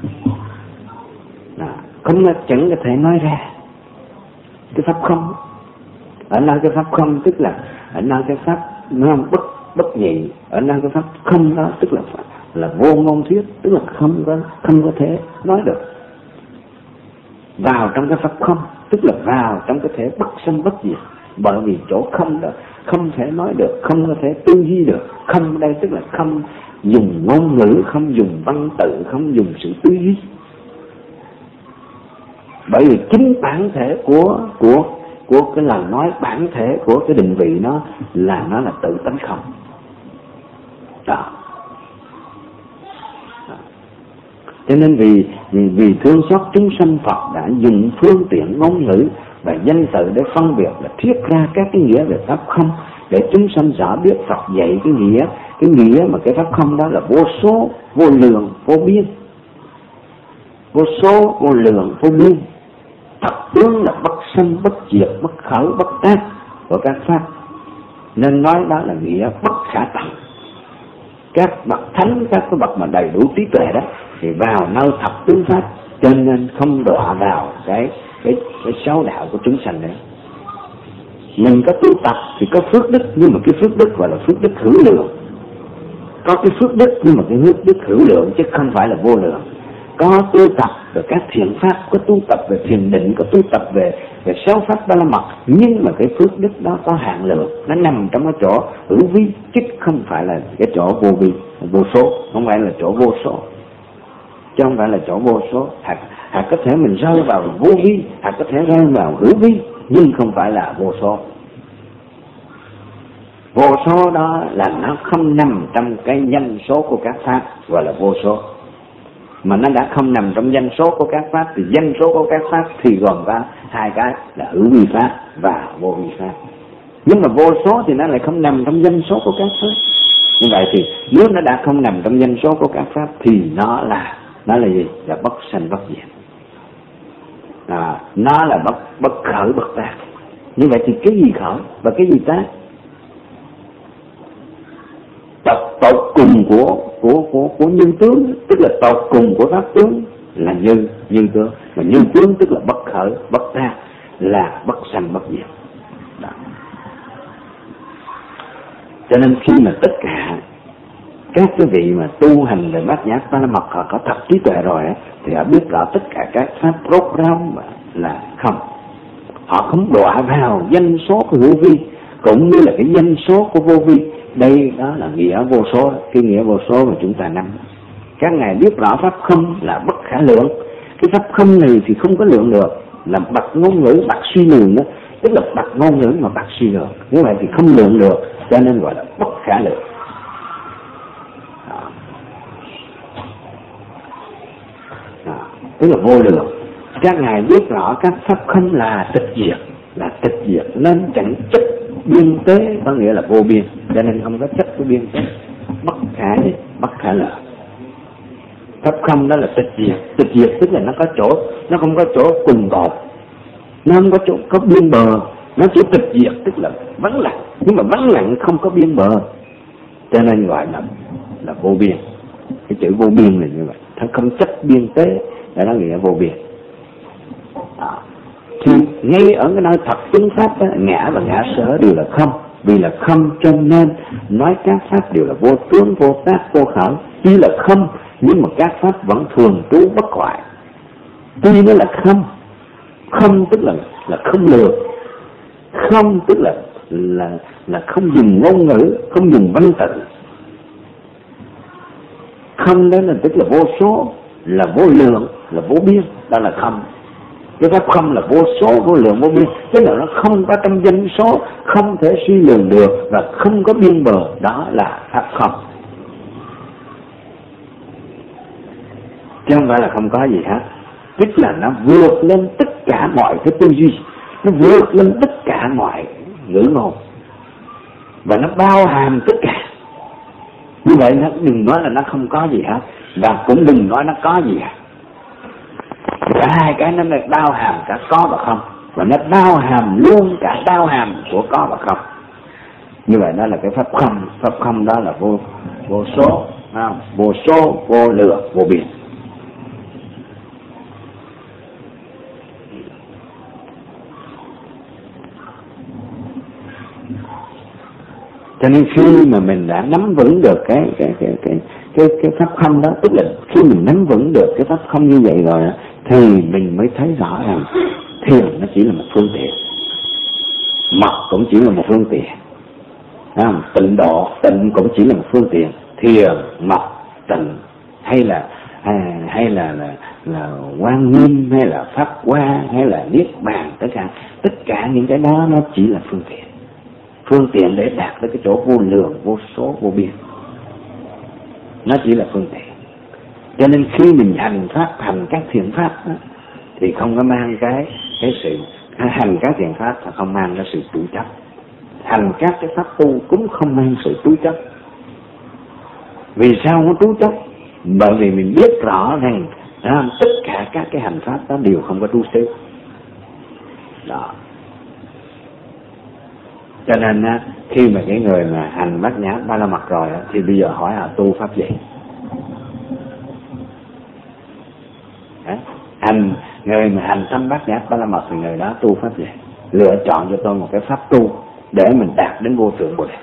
[SPEAKER 2] à, không chẳng có thể nói ra. Cái pháp không, ở nơi cái pháp không tức là ở nơi cái pháp nó bất bất nhị, ở nơi cái pháp không đó tức là là vô ngôn thuyết, tức là không có không có thể nói được. Vào trong cái pháp không tức là vào trong cái thể bất sanh bất diệt. Bởi vì chỗ không đó không thể nói được, không có thể tư duy được. Không đây tức là không dùng ngôn ngữ, không dùng văn tự, không dùng sự tư duy. Bởi vì chính bản thể của của của cái lời nói, bản thể của cái định vị nó là nó là tự tánh không. Đó. Đó. Cho nên vì, vì vì thương xót chúng sanh, Phật đã dùng phương tiện ngôn ngữ và danh từ để phân biệt là thuyết ra các cái nghĩa về pháp không, để chúng sanh rõ biết Phật dạy cái nghĩa, cái nghĩa mà cái pháp không đó là vô số, vô lượng, vô biên, vô số, vô lượng, vô biên. Thật tướng là bất sanh, bất diệt, bất khởi, bất tác của các pháp, nên nói đó là nghĩa bất khả tận. Các bậc thánh, các cái bậc mà đầy đủ trí tuệ đó thì vào nơi thập tướng pháp, cho nên không đọa vào cái cái cái sáu đạo của chúng sanh nữa. Mình có tu tập thì có phước đức, nhưng mà cái phước đức gọi là phước đức hữu lượng. Có cái phước đức nhưng mà cái phước đức hữu lượng chứ không phải là vô lượng. Có tu tập về các thiện pháp, có tu tập về thiền định, có tu tập về về sáu pháp ba la mật, nhưng mà cái phước đức đó có hạn lượng, nó nằm trong cái chỗ hữu vi, chứ không phải là cái chỗ vô vi, vô số, không phải là chỗ vô số, chứ không phải là chỗ vô số. Hoặc, hoặc có thể mình rơi vào vô vi, hoặc có thể rơi vào hữu vi, nhưng không phải là vô số. Vô số đó là nó không nằm trong cái danh số của các pháp, gọi là vô số. mà nó đã không nằm trong danh số của các pháp, thì danh số của các pháp thì gồm có hai cái là hữu vi pháp và vô vi pháp. Nhưng mà vô số thì nó lại không nằm trong danh số của các pháp. Như vậy thì nếu nó đã không nằm trong danh số của các pháp thì nó là nó là gì? Là bất sanh bất diệt. À, nó là bất bất khởi bất tác. Như vậy thì cái gì khởi và cái gì tác? Tập tột cùng của của của của như tướng, tức là tột cùng của pháp tướng là như như tướng, mà như tướng tức là bất khởi bất tác, là bất sanh bất diệt. Đó. Cho nên khi mà tất cả các cái vị mà tu hành về bát nhã ba la mật họ có thật trí tuệ rồi ấy, thì họ biết rõ tất cả các pháp rốt ráo là không. Họ không đọa vào danh số của hữu vi cũng như là cái danh số của vô vi. Đây đó là nghĩa vô số, cái nghĩa vô số mà chúng ta nắm. Các ngài biết rõ pháp không là bất khả lượng. Cái pháp không này thì không có lượng được, là bậc ngôn ngữ bậc suy lường đó, tức là bậc ngôn ngữ mà bậc suy lường. Như vậy thì không lượng được, cho nên gọi là bất khả lượng. Đó. Đó. Tức là vô lượng. Các ngài biết rõ các pháp không là tịch diệt, là tịch diệt nên chẳng chấp biên tế, có nghĩa là vô biên, cho nên không có chấp cái biên tế. Bất khả gì? Bất khả lượng. Pháp không đó là tịch diệt. Tịch diệt tức là nó có chỗ, nó không có chỗ cùng cột, nó không có chỗ có biên bờ, nó chỉ tịch diệt tức là vắng lặng, nhưng mà vắng lặng không có biên bờ, cho nên gọi là là vô biên. Cái chữ vô biên là như vậy, nó không chấp biên tế, để nó nghĩa vô biên. Đó. Thì ngay ở cái nơi thật chứng pháp đó, ngã và ngã sở đều là không. Vì là không cho nên nói các pháp đều là vô tướng, vô tác, vô khởi. Tuy là không nhưng mà các pháp vẫn thường trú bất hoại. Tuy nó là không, không tức là là không lừa, không tức là là là không dùng ngôn ngữ, không dùng văn tự. Không đó là tức là vô số, là vô lượng, là vô biên, đó là không. Cái pháp không là vô số, vô lượng, vô biên, tức là nó không có trong danh số, không thể suy lường được và không có biên bờ, đó là pháp không. Chứ không phải là không có gì hết. Tức là nó vượt lên tất cả mọi cái tư duy, nó vượt lên tất cả mọi ngữ ngôn và nó bao hàm tất cả. Như vậy nó đừng nói là nó không có gì hết, và cũng đừng nói nó có gì hết. Cả hai cái nó bao hàm cả có và không, và nó bao hàm luôn cả bao hàm của có và không. Như vậy đó là cái pháp không. Pháp không đó là vô vô số, không? Vô số, vô lượng, vô biên. Cho nên khi mà mình đã nắm vững được cái cái cái cái cái cái pháp không đó, tức là khi mình nắm vững được cái pháp không như vậy rồi, thì mình mới thấy rõ rằng thiền nó chỉ là một phương tiện, mật cũng chỉ là một phương tiện, không? Tịnh độ, tịnh cũng chỉ là một phương tiện, thiền, mật, tịnh hay là hay, hay là là là quan nghiêm hay là pháp hoa hay là niết bàn, tất cả tất cả những cái đó nó chỉ là phương tiện. Phương tiện để đạt tới cái chỗ vô lượng, vô số, vô biên. Nó chỉ là phương tiện. Cho nên khi mình hành pháp, hành các thiện pháp đó, thì không có mang cái cái sự hành các thiện pháp là không mang cái sự chủ chấp. Hành các cái pháp tu cũng không mang sự chủ chấp. Vì sao không chủ chấp? Bởi vì mình biết rõ rằng đó, tất cả các cái hành pháp đó đều không có tu xứ. Đó. Cho nên khi mà cái người mà hành bát nhã ba la mật rồi thì bây giờ hỏi họ tu pháp gì? Đấy. Hành người mà hành tâm bát nhã ba la mật thì người đó tu pháp gì? Lựa chọn cho tôi một cái pháp tu để mình đạt đến vô thượng Bồ Đề.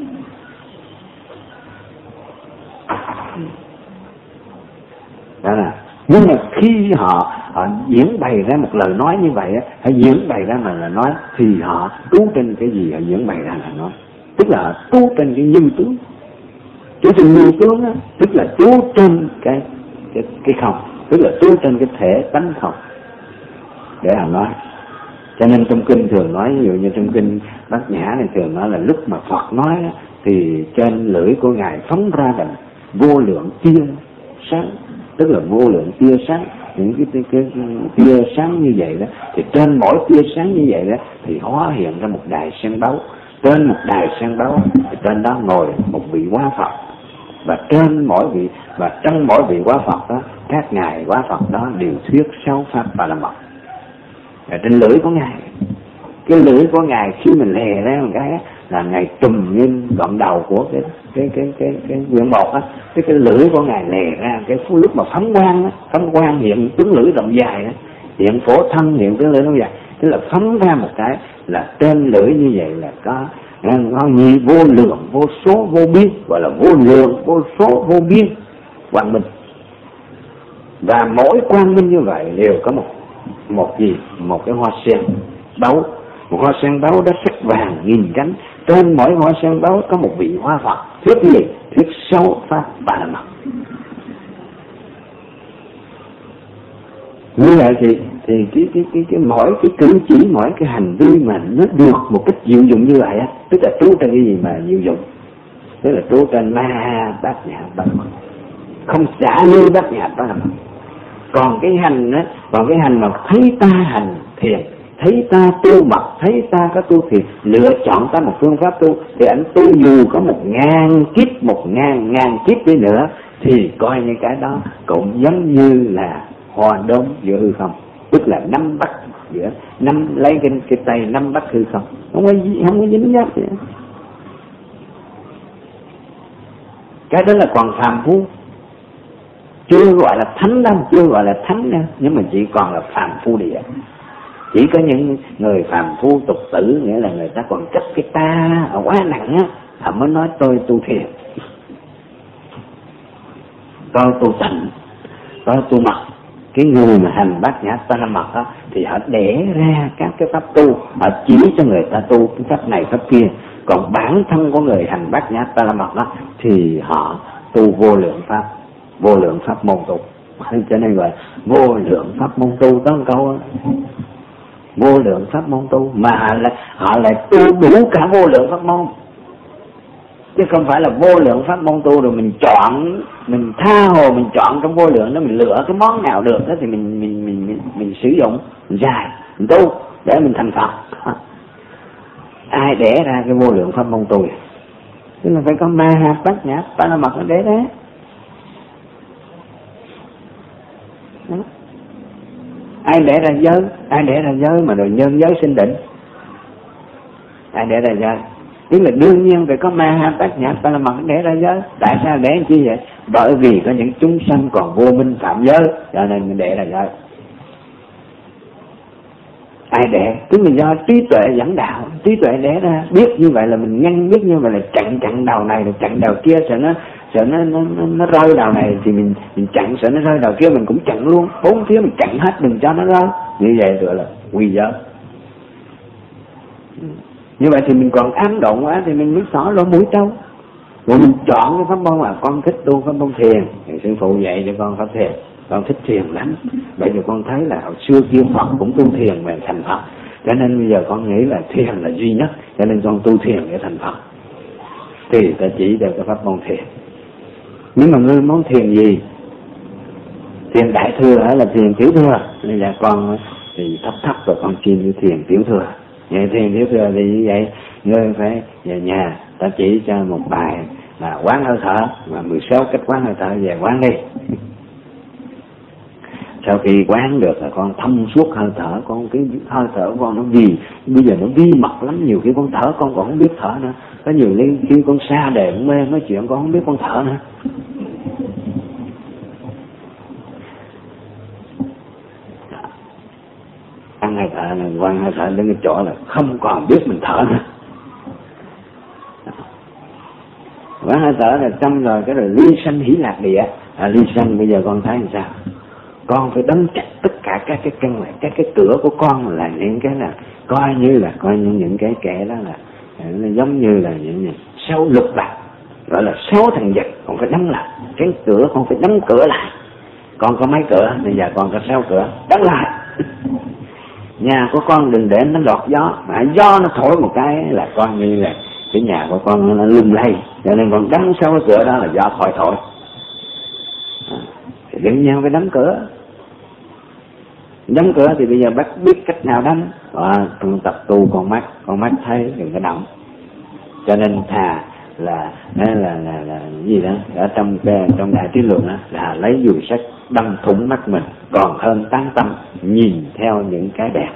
[SPEAKER 2] Đó là. Nhưng mà khi họ, họ diễn bày ra một lời nói như vậy, họ diễn bày ra mà là nói, thì họ tu trên cái gì họ diễn bày ra là nói. Tức là họ tu trên cái như tướng. Chứ trên như tướng á, tức là tu trên cái, cái, cái không, tức là tu trên cái thể tánh không, để họ nói. Cho nên trong kinh thường nói, ví dụ như trong kinh Bát Nhã này thường nói là lúc mà Phật nói á, thì trên lưỡi của Ngài phóng ra là vô lượng tia sáng tức là vô lượng tia sáng. Những cái, cái, cái, cái tia sáng như vậy đó, thì trên mỗi tia sáng như vậy đó thì hóa hiện ra một đài sen báu. Trên một đài sen báu thì trên đó ngồi một vị hóa Phật, và trên mỗi vị và trong mỗi vị hóa Phật đó, các ngài hóa Phật đó đều thuyết sáu pháp Ba La Mật. Ở trên lưỡi của ngài, cái lưỡi của ngài khi mình lè ra một cái là ngài trùm lên đoạn đầu của cái cái cái cái cái quyển bột á, cái cái lưỡi của ngài lè ra cái lúc mà phóng quang á, phóng quang hiện tướng lưỡi rộng dài á, hiện phổ thân hiện tướng lưỡi rộng dài, tức là phóng ra một cái là trên lưỡi như vậy là có có nhiều vô lượng vô số vô biên, gọi là vô lượng vô số vô biên quang minh. Và mỗi quang minh như vậy đều có một một gì một cái hoa sen báu, một hoa sen báu đó sắc vàng nghìn cánh. Trên mỗi hoa sen báu có một vị hóa Phật thuyết gì? Thuyết sáu pháp Ba La Mật. Như vậy thì thì cái cái cái cái mỗi cái cử chỉ, mỗi cái hành vi mà nó được một cách diệu dụng như vậy á, tức là trú trên cái gì mà diệu dụng? Tức là trú trên Ma Bát Nhã Ba La Mật, không xả ly Bát Nhã Ba La Mật. Còn cái hành á, còn cái hành mà thấy ta hành thiền, thấy ta tu mật, thấy ta có tu thiền, lựa chọn ta một phương pháp tu, thì anh tu dù có một ngàn kiếp, một ngàn ngàn kiếp đi nữa, thì coi như cái đó cũng giống như là hoa đốm giữa hư không, tức là nắm bắt giữa nắm lấy cái cái tay nắm bắt hư không, không có không có dính dấp gì. Cái đó là còn phàm phu, chưa gọi là thánh đâu, chưa gọi là thánh đâu, nhưng mà chỉ còn là phàm phu địa. Chỉ có những người phàm phu tục tử, nghĩa là người ta còn chấp cái ta ở quá nặng á, họ mới nói tôi tu thiền, tôi tu tịnh, tôi tu mật. Cái người mà hành Bát Nhã Ba La Mật á, thì họ để ra các cái pháp tu, họ chỉ cho người ta tu cái pháp này pháp kia. Còn bản thân của người hành Bát Nhã Ba La Mật á, thì họ tu vô lượng pháp, vô lượng pháp môn tu, cho nên gọi vô lượng pháp môn tu. Đó một câu đó. Vô lượng pháp môn tu, mà họ lại, họ lại tu đủ cả vô lượng pháp môn, chứ không phải là vô lượng pháp môn tu rồi mình chọn, mình tha hồ mình chọn trong vô lượng đó, mình lựa cái món nào được đó thì mình mình mình mình, mình sử dụng, mình xài, mình tu để mình thành Phật. Ai đẻ ra cái vô lượng pháp môn tu? Tức là phải có Ma Ha Bát Nhã Ba La Mật nó để đấy. Đó. Ai đẻ ra giới, ai đẻ ra giới mà rồi nhân giới sinh định? Ai đẻ ra giới? Tức là đương nhiên phải có Ma Ha Bát Nhã Ba La Mật đẻ ra giới. Tại sao đẻ chi vậy? Bởi vì có những chúng sanh còn vô minh phạm giới, cho nên mình đẻ ra giới. Ai đẻ? Tức là do trí tuệ dẫn đạo, trí tuệ đẻ ra. Biết như vậy là mình ngăn, biết như vậy là chặn chặn đầu này, rồi chặn đầu kia, sợ nó sợ nó nó, nó, nó rơi đầu này thì mình mình chặn, sợ nó rơi đầu kia mình cũng chặn luôn, bốn phía mình chặn hết đừng cho nó rơi. Như vậy gọi là quy giới. Như vậy thì mình còn ám độn quá thì mình mới xỏ lỗ mũi trâu. Rồi mình chọn cái pháp môn là con thích tu pháp môn thiền, thì sư phụ dạy cho con pháp thiền, con thích thiền lắm. Bây giờ con thấy là hồi xưa kia Phật cũng tu thiền mà thành Phật, cho nên bây giờ con nghĩ là thiền là duy nhất, cho nên con tu thiền để thành Phật. Thì ta chỉ cho cái pháp môn thiền. Nhưng mà ngươi muốn thiền gì? Thiền đại thừa hay là thiền tiểu thừa? Nên là con thì thấp thấp rồi con chuyên như thiền tiểu thừa. Vậy thiền tiểu thừa thì như vậy, ngươi phải về nhà ta chỉ cho một bài là quán hơi thở, mà mười sáu cách quán hơi thở về quán đi. Sau khi quán được là con thông suốt hơi thở, con cái hơi thở của con nó vì bây giờ nó bí mật lắm, nhiều khi con thở con còn không biết thở nữa. Có nhiều khi con xa đề con mê nói chuyện con không biết con thở nữa. Ăn hơi thở là quan hơi thở đến cái chỗ là không còn biết mình thở nữa. Quán hơi thở là trong rồi cái rồi ly sanh hỷ lạc địa. À, ly sanh bây giờ con thấy làm sao? Con phải đóng chặt tất cả các cái căn lại, các cái cửa của con là những cái là coi như là coi như những cái kẻ đó là nó giống như là những sáu lục bạc, gọi là sáu thằng giặc, con phải đóng lại cái cửa, con phải đóng cửa lại. Con có mấy cửa? Bây giờ con có sáu cửa, đóng lại. Nhà của con đừng để nó lọt gió, mà gió nó thổi một cái là coi như là cái nhà của con nó lung lay, cho nên con đóng sáu cái cửa đó là gió thổi thổi. thì đừng nhau cái đóng cửa. Đóng cửa thì bây giờ bác biết cách nào đóng. À, tập tu con mắt, con mắt thấy đừng có động. Cho nên thà là là là là, là gì đó ở trong trong đại trí luận đó, là lấy dùi sắt đâm thủng mắt mình còn hơn tán tâm nhìn theo những cái đẹp.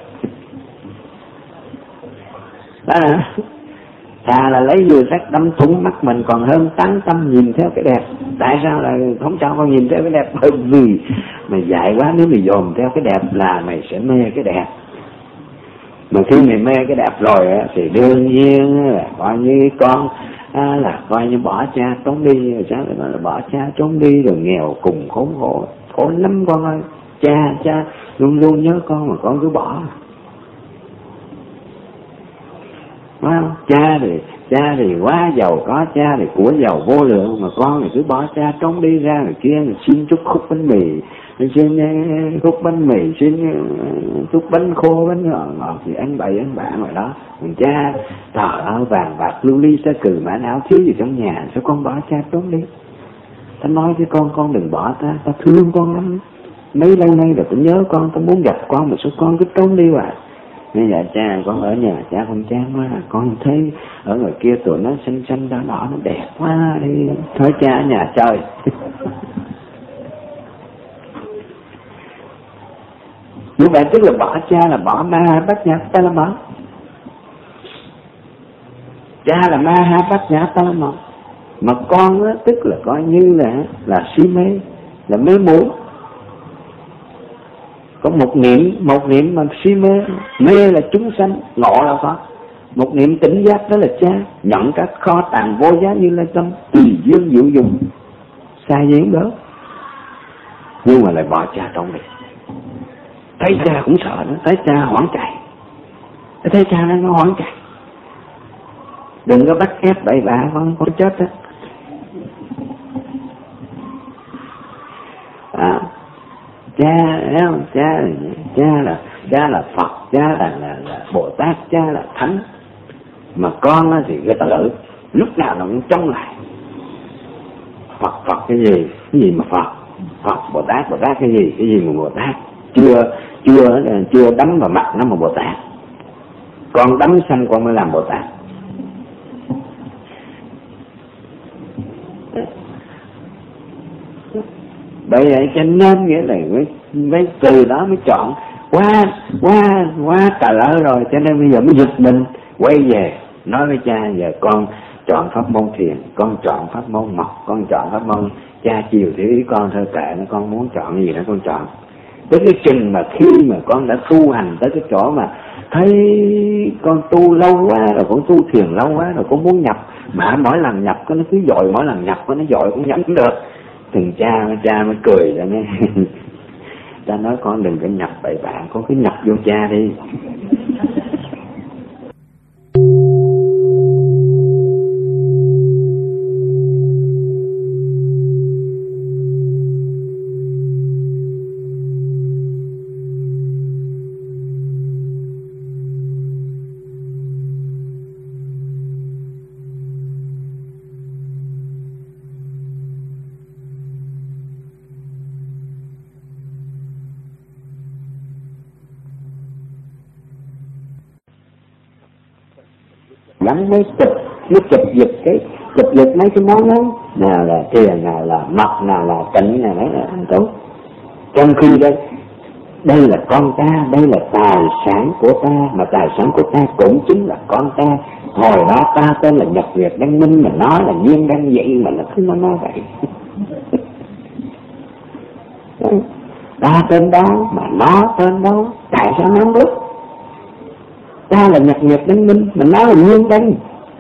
[SPEAKER 2] Đó là, thà là lấy dùi sắt đâm thủng mắt mình còn hơn tán tâm nhìn theo cái đẹp. Tại sao là không cho con nhìn theo cái đẹp? Bởi vì mày dại quá, nếu mày dồn theo cái đẹp là mày sẽ mê cái đẹp. Mà khi mày mê cái đẹp rồi á, thì đương nhiên là coi như con à, là coi như bỏ cha trốn đi. Rồi sao lại nói là bỏ cha trốn đi rồi nghèo cùng khốn khổ, khổ lắm con ơi. Cha cha luôn luôn nhớ con mà con cứ bỏ. Phải không? Cha thì cha thì quá giàu có, cha thì của giàu vô lượng, mà con thì cứ bỏ cha trốn đi ra người kia rồi xin chút khúc bánh mì, xin khúc bánh mì, xin chút bánh khô, bánh ngọt, ngọt thì ăn bậy ăn bạ rồi đó. Mình cha trời ơi vàng bạc lưu ly xa cừ mã não thiếu gì trong nhà, sao con bỏ cha trốn đi? Ta nói với con, con đừng bỏ ta, ta thương con lắm. Mấy lâu nay rồi ta nhớ con, ta muốn gặp con mà sao con cứ trốn đi hoài. Nên dạ cha con ở nhà cha con chán quá, con thấy ở ngoài kia tụi nó xinh xinh đỏ đỏ nó đẹp quá đi, thôi cha ở nhà chơi. Như vậy tức là bỏ cha là bỏ ma ha bát nhã ta la mật. Cha là ma ha bát nhã ta la mật, mà con á tức là coi như là là si mê, là mê muội. Có một niệm, một niệm mà si mê, mê là chúng sanh, ngộ là có. Một niệm tỉnh giác đó là cha, nhận các kho tàng vô giá như lai tâm, tùy duyên diệu dùng, sai diễn đó. Nhưng mà lại bỏ cha trong này. Thấy cha cũng sợ đó, thấy cha hoảng chạy. Thấy cha nó hoảng chạy. Đừng có bắt ép bậy bạ con, con chết đó. À, cha, thấy không? Cha, cha là cha là Phật, cha là, là, là Bồ Tát, cha là Thánh. Mà con á thì cái tự lúc nào nó cũng chống lại. Phật, Phật cái gì? Cái gì mà Phật? Phật, Bồ Tát, Bồ Tát cái gì? Cái gì mà Bồ Tát? Chưa, chưa, chưa đấm vào mặt nó mà Bồ Tát. Con đấm sanh con mới làm Bồ Tát. Bởi vậy cho nên nghĩa là mới, mới từ đó mới chọn quá quá quá trời ơi rồi, cho nên bây giờ mới giật mình quay về nói với cha giờ con chọn pháp môn thiền, con chọn pháp môn mộc, con chọn pháp môn cha chiều theo ý con thôi, kệ nó, con muốn chọn gì đó con chọn. Tới cái chừng mà khi mà con đã tu hành tới cái chỗ mà thấy con tu lâu quá rồi, con tu thiền lâu quá rồi, con muốn nhập mà mỗi lần nhập có nó cứ dội, mỗi lần nhập có nó dội cũng nhập cũng được. Thằng cha cha mới cười ra nghe. Ta nói con đừng có nhập bậy bạ, con cứ nhập vô cha đi. Gắn với chụp, nó chụp giật cái, chụp giật mấy cái món đó, nào là tiền, nào là mật, nào là tịnh, nào đấy là tốt. Trong khi đây, đây là con ta, đây là tài sản của ta, mà tài sản của ta cũng chính là con ta. Hồi đó ta tên là Nhật Nguyệt Đăng Minh, mà nói là Duyên Đăng vậy, mà nó cứ nó nói vậy. Ta tên đó, mà nó tên đó, tại sao nó không biết? Ta là Nhật Nguyệt Đăng Minh, mà nó là Duyên Đăng.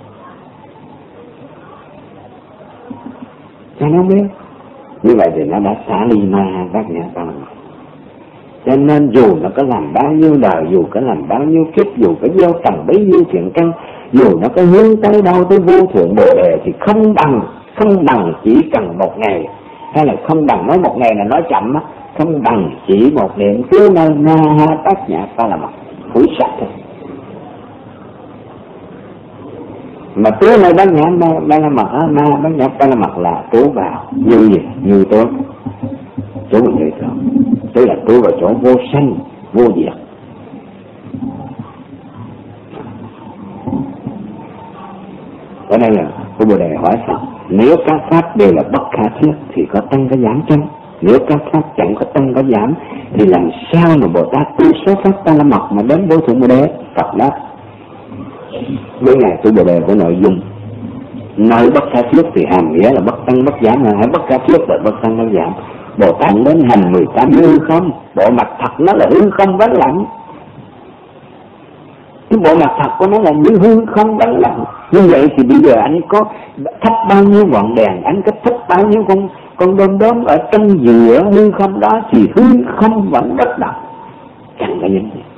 [SPEAKER 2] Sao nó không biết? Như vậy thì nó đã xả ly ma bát nhã ta la mật. Cho nên dù nó có làm bao nhiêu đời, dù có làm bao nhiêu kiếp, dù có gieo trồng bấy nhiêu thiện căn, dù nó có hướng tới đâu tới vô thượng bồ đề, thì không bằng, không bằng chỉ cần một ngày, hay là không bằng nói một ngày là nói chậm á, không bằng chỉ một niệm cứ nơi na ha bát nhã ta la mật phủi sạch thôi. Mà cứ nơi bát nhã ta la mật á, ma bát nhã ta la mật là trú vào như gì, như tốt. trú vào như thường, tức là trú vào chỗ vô sanh vô diệt. Ở đây là Phật Bồ Đề hỏi Phật, nếu các pháp đều là bất khả thuyết thì có tăng có giảm chăng? Nếu các pháp chẳng có tăng có giảm thì làm sao mà Bồ Tát tu số pháp Ta La Mật mà đến vô thượng Bồ Đề? Phật đáp với ngài Tu Bồ Đề của nội dung nói bất khả thuyết thì hàm nghĩa là bất tăng bất giảm, hay bất khả thuyết là bất tăng bất giảm. Bồ Tát đến hành mười tám hư không, bộ mặt thật nó là hư không vắng lặng. Cái bộ mặt thật của nó là như hư không vắng lặng. Như vậy thì bây giờ anh có thắp bao nhiêu ngọn đèn, anh có thắp bao nhiêu con con đom đóm ở trong giữa hư không đó thì hư không vẫn bất động, chẳng có những gì.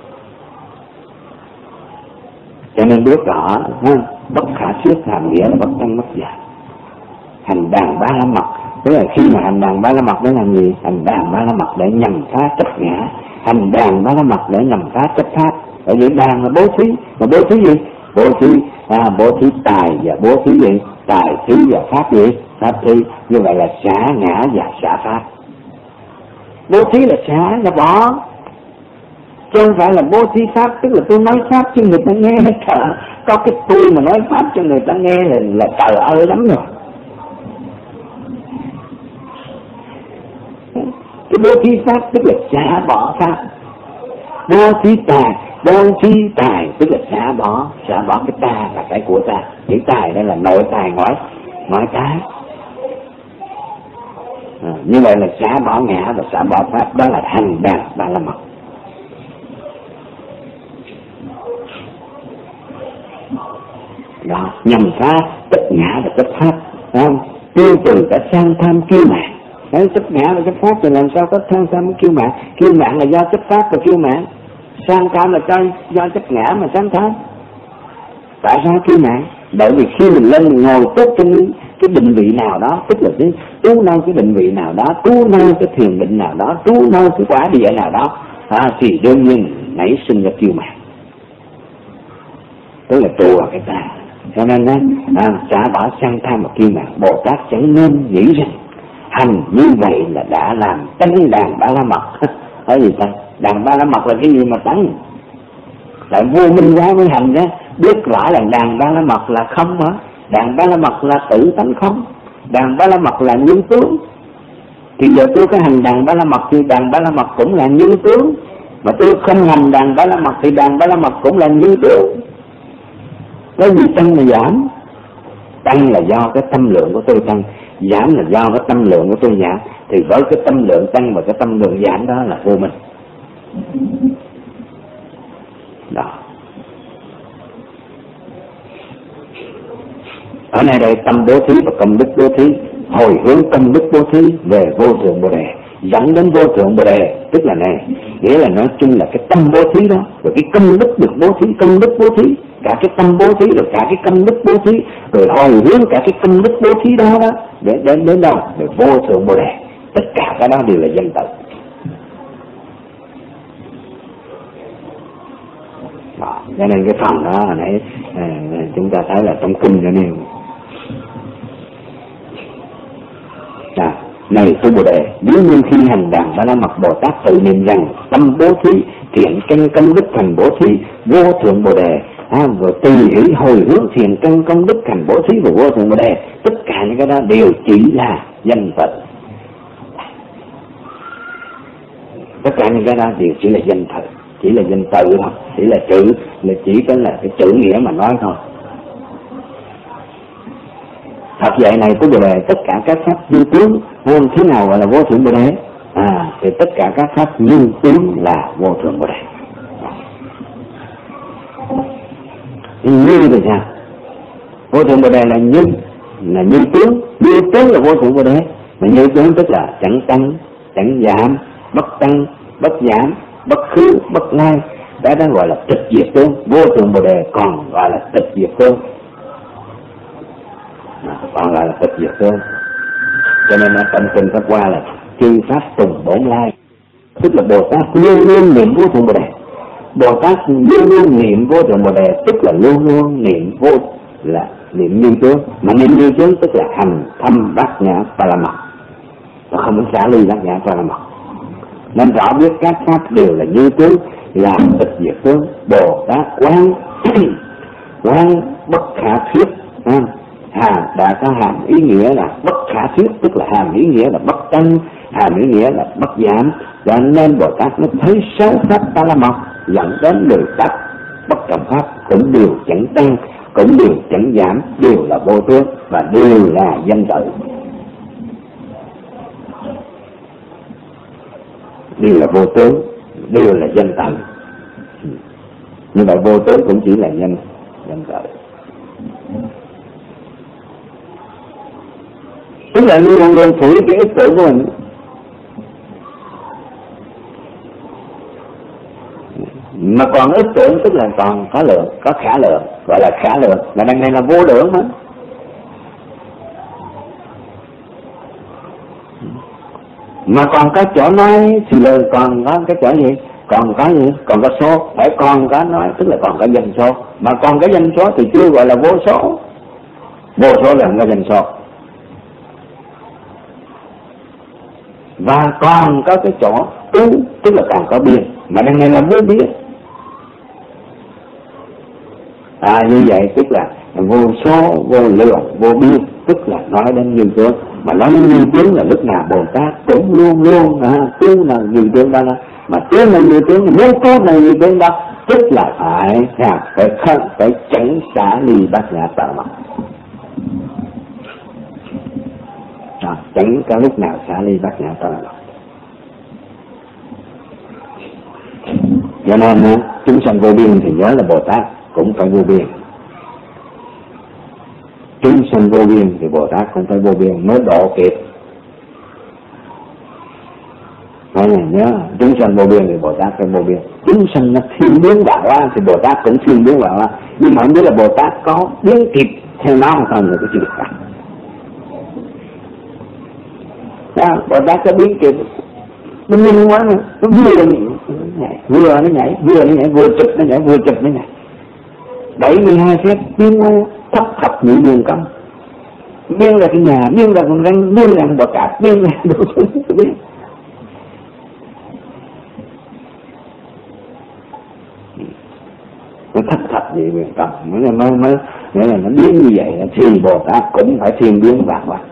[SPEAKER 2] Cho nên biết rõ ha, bất khả thuyết hàm nghĩa là bất tăng bất giảm. Hành đàn ba la mật, tức là khi mà hành đàn ba la mật để làm gì? Hành đàn ba la mật để nhằm phá chấp ngã, hành đàn ba la mật để nhằm phá chấp pháp. Ở dưới đàn là bố thí, mà bố thí gì? Bố thí à, bố thí tài và bố thí gì? Tài thí và pháp gì? Pháp thí. Như vậy là xả ngã và xả pháp. Bố thí là xả là bỏ, chứ không phải là bố thí pháp, tức là tôi nói pháp cho người ta nghe. Trời, có cái tôi mà nói pháp cho người ta nghe là, là trời ơi lắm rồi. Cái bố thí pháp tức là xả bỏ pháp. Bố thí tài, bố thí tài tức là xả bỏ, xả bỏ cái ta và cái của ta. Cái tài đây là nội tài ngoại ngoại tài. À, như vậy là xả bỏ ngã và xả bỏ pháp, đó là hành đàn ba la mật. Đó, nhằm phá tất ngã và tất pháp, không? Tiêu trừ cả sang tham kiêu mạn. Đấy, chấp ngã và chấp pháp thì làm sao có sang tham kiêu mạn? Kiêu mạn là do chấp pháp và kiêu mạn, sang tham là do, do chấp ngã mà sang tham. Tại sao kiêu mạn? Bởi vì khi mình lên ngồi tốt trên cái định vị nào đó, tức là cái tu nơi cái định vị nào đó, tu nơi cái thiền định nào đó, tu nơi cái quả địa nào đó, à, thì đương nhiên nảy sinh ra kiêu mạn, tức là trụ vào cái ta. Cho nên á, à, xả bỏ sang tham và kiêu mạn, Bồ Tát chẳng nên nghĩ rằng hành như vậy là đã làm tăng đàn ba la mật. Ở gì ta? Đàn ba la mật là cái gì mà tăng? Lại vô minh quá mới hành đó. Biết rõ là đàn ba la mật là không hả? Đàn ba la mật là tự tánh không, đàn ba la mật là nhân tướng. Thì giờ tôi có hành đàn ba la mật thì đàn ba la mật cũng là nhân tướng, mà tôi không hành đàn ba la mật thì đàn ba la mật cũng là nhân tướng. Cái gì tăng là giảm? Tăng là do cái tâm lượng của tôi tăng, giảm là do cái tâm lượng của tôi giảm. Thì với cái tâm lượng tăng và cái tâm lượng giảm đó là vô minh. Đó. Ở này đây tâm bố thí và công đức bố thí, hồi hướng công đức bố thí về vô thượng Bồ Đề, dẫn đến vô thượng Bồ Đề, tức là này, nghĩa là nói chung là cái tâm bố thí đó, rồi cái công đức được bố thí, công đức bố thí, cả cái tâm bố thí, rồi cả cái công đức bố thí, rồi hồi hướng cả cái công đức bố thí đó đó, để đến đến đâu? Để vô thượng Bồ Đề. Tất cả cái đó đều là danh tự. Đó, cho nên cái phần đó hồi nãy à, chúng ta thấy là trong kinh cho nêu. À, này Tu Bồ Đề, nếu như khi hành đàn ba la mật, Bồ Tát tự niệm rằng tâm bố thí, thiện căn công đức thành bố thí, vô thượng Bồ Đề, à, rồi tùy hỷ hồi hướng thiện căn công đức thành bố thí và vô thượng Bồ Đề. Tất cả những cái đó đều chỉ là danh tự. Tất cả những cái đó đều chỉ là danh tự, chỉ là danh từ thôi, chỉ là chữ, là chỉ có là cái chữ nghĩa mà nói thôi. Thật vậy này có Bồ Đề, tất cả các pháp như tướng, không thế nào gọi là vô thượng Bồ Đề? À, thì tất cả các pháp như tướng là vô thượng Bồ Đề. Như thì sao? Vô thượng Bồ Đề là như, là như tướng, như tướng là vô thượng Bồ Đề. Mà như tướng tức là chẳng tăng, chẳng giảm, bất tăng, bất giảm, bất khứ, bất lai. Đó đó gọi là tịch diệt tướng. Vô thượng Bồ Đề còn gọi là tịch diệt tướng, à, còn gọi là tịch diệt tướng. Cho nên ở trong kinh Pháp Hoa là chư pháp tùng bổn lai, tức là Bồ Tát luôn luôn niệm vô thượng Bồ Đề. Bồ Tát luôn luôn niệm vô thượng Bồ Đề, tức là luôn luôn niệm vô, là niệm như tướng. Mà niệm như tướng tức là hành thâm bát nhã ba la mật. nó không có xả ly bát nhã ba la mật. Nên rõ biết các pháp đều là như tướng, làm tịch diệt tướng. Bồ Tát quán quán bất khả thuyết, à, hàm đã có hàm ý nghĩa là bất khả thuyết, tức là hàm ý nghĩa là bất tranh, hàm ý nghĩa là bất giảm. Cho nên Bồ Tát nó thấy sáu pháp ba la mật dẫn đến mười pháp bất trọng pháp cũng đều chẳng tăng, cũng đều chẳng giảm, đều là vô tướng và đều là danh tự, đều là vô tướng, đều là danh tự. Như vậy vô tướng cũng chỉ là danh danh tự. Tức là luôn luôn phủ cái ích tưởng của mình. Mà còn ích tưởng tức là còn có lượng, có khả lượng, gọi là khả lượng, mà đằng này là vô lượng hết. Mà còn có chỗ nói thì là còn có cái chỗ gì? Còn có gì? Còn có số, phải còn có nói, tức là còn có danh số. Mà còn cái danh số thì chưa gọi là vô số. Vô số là không có danh số. Và còn có cái chỗ ưu, tức là còn có biên, mà đằng này là vô biên. À như vậy tức là vô số, vô lượng, vô biên, tức là nói đến như tướng. Mà nói đến như tướng là lúc nào Bồ Tát cũng luôn luôn à, tướng là như tướng đó, đó. Mà tướng là như tướng, nếu có là như tướng đó, tức là phải à, phải không, phải chẳng xả ly bát nhã ba la mật. À, chẳng có lúc nào xả ly bát nhã ba la mật. Cho nên chúng sanh vô biên thì nhớ là Bồ Tát cũng phải vô biên. Chúng sanh vô biên thì Bồ Tát cũng phải vô biên mới độ kịp. Nói này nhớ, chúng sanh vô biên thì Bồ Tát phải vô biên. Chúng sanh nó thiên biến vạn hóa thì Bồ Tát cũng thiên biến vạn hóa. Nhưng mà không biết là Bồ Tát có biến kịp theo nó không là cái chuyện khác. Đó, Bồ Tát có biến kịp, nó nhanh quá nữa, nó vừa nó nhảy, vừa nó nhảy, vừa nó nhảy, vừa chụp nó nhảy, vừa chụp nó nhảy. bảy mươi hai phép biến hóa thấp thập nhị đường công, biến ra cái nhà, biến ra con rắn, biến ra con bò cạp, biến ra đồ thứ biến. Nó thấp thập nhị đường công, mới là mới mới nghĩa là nó biến như vậy thì Bồ Tát cũng phải thiên biến vạn hóa.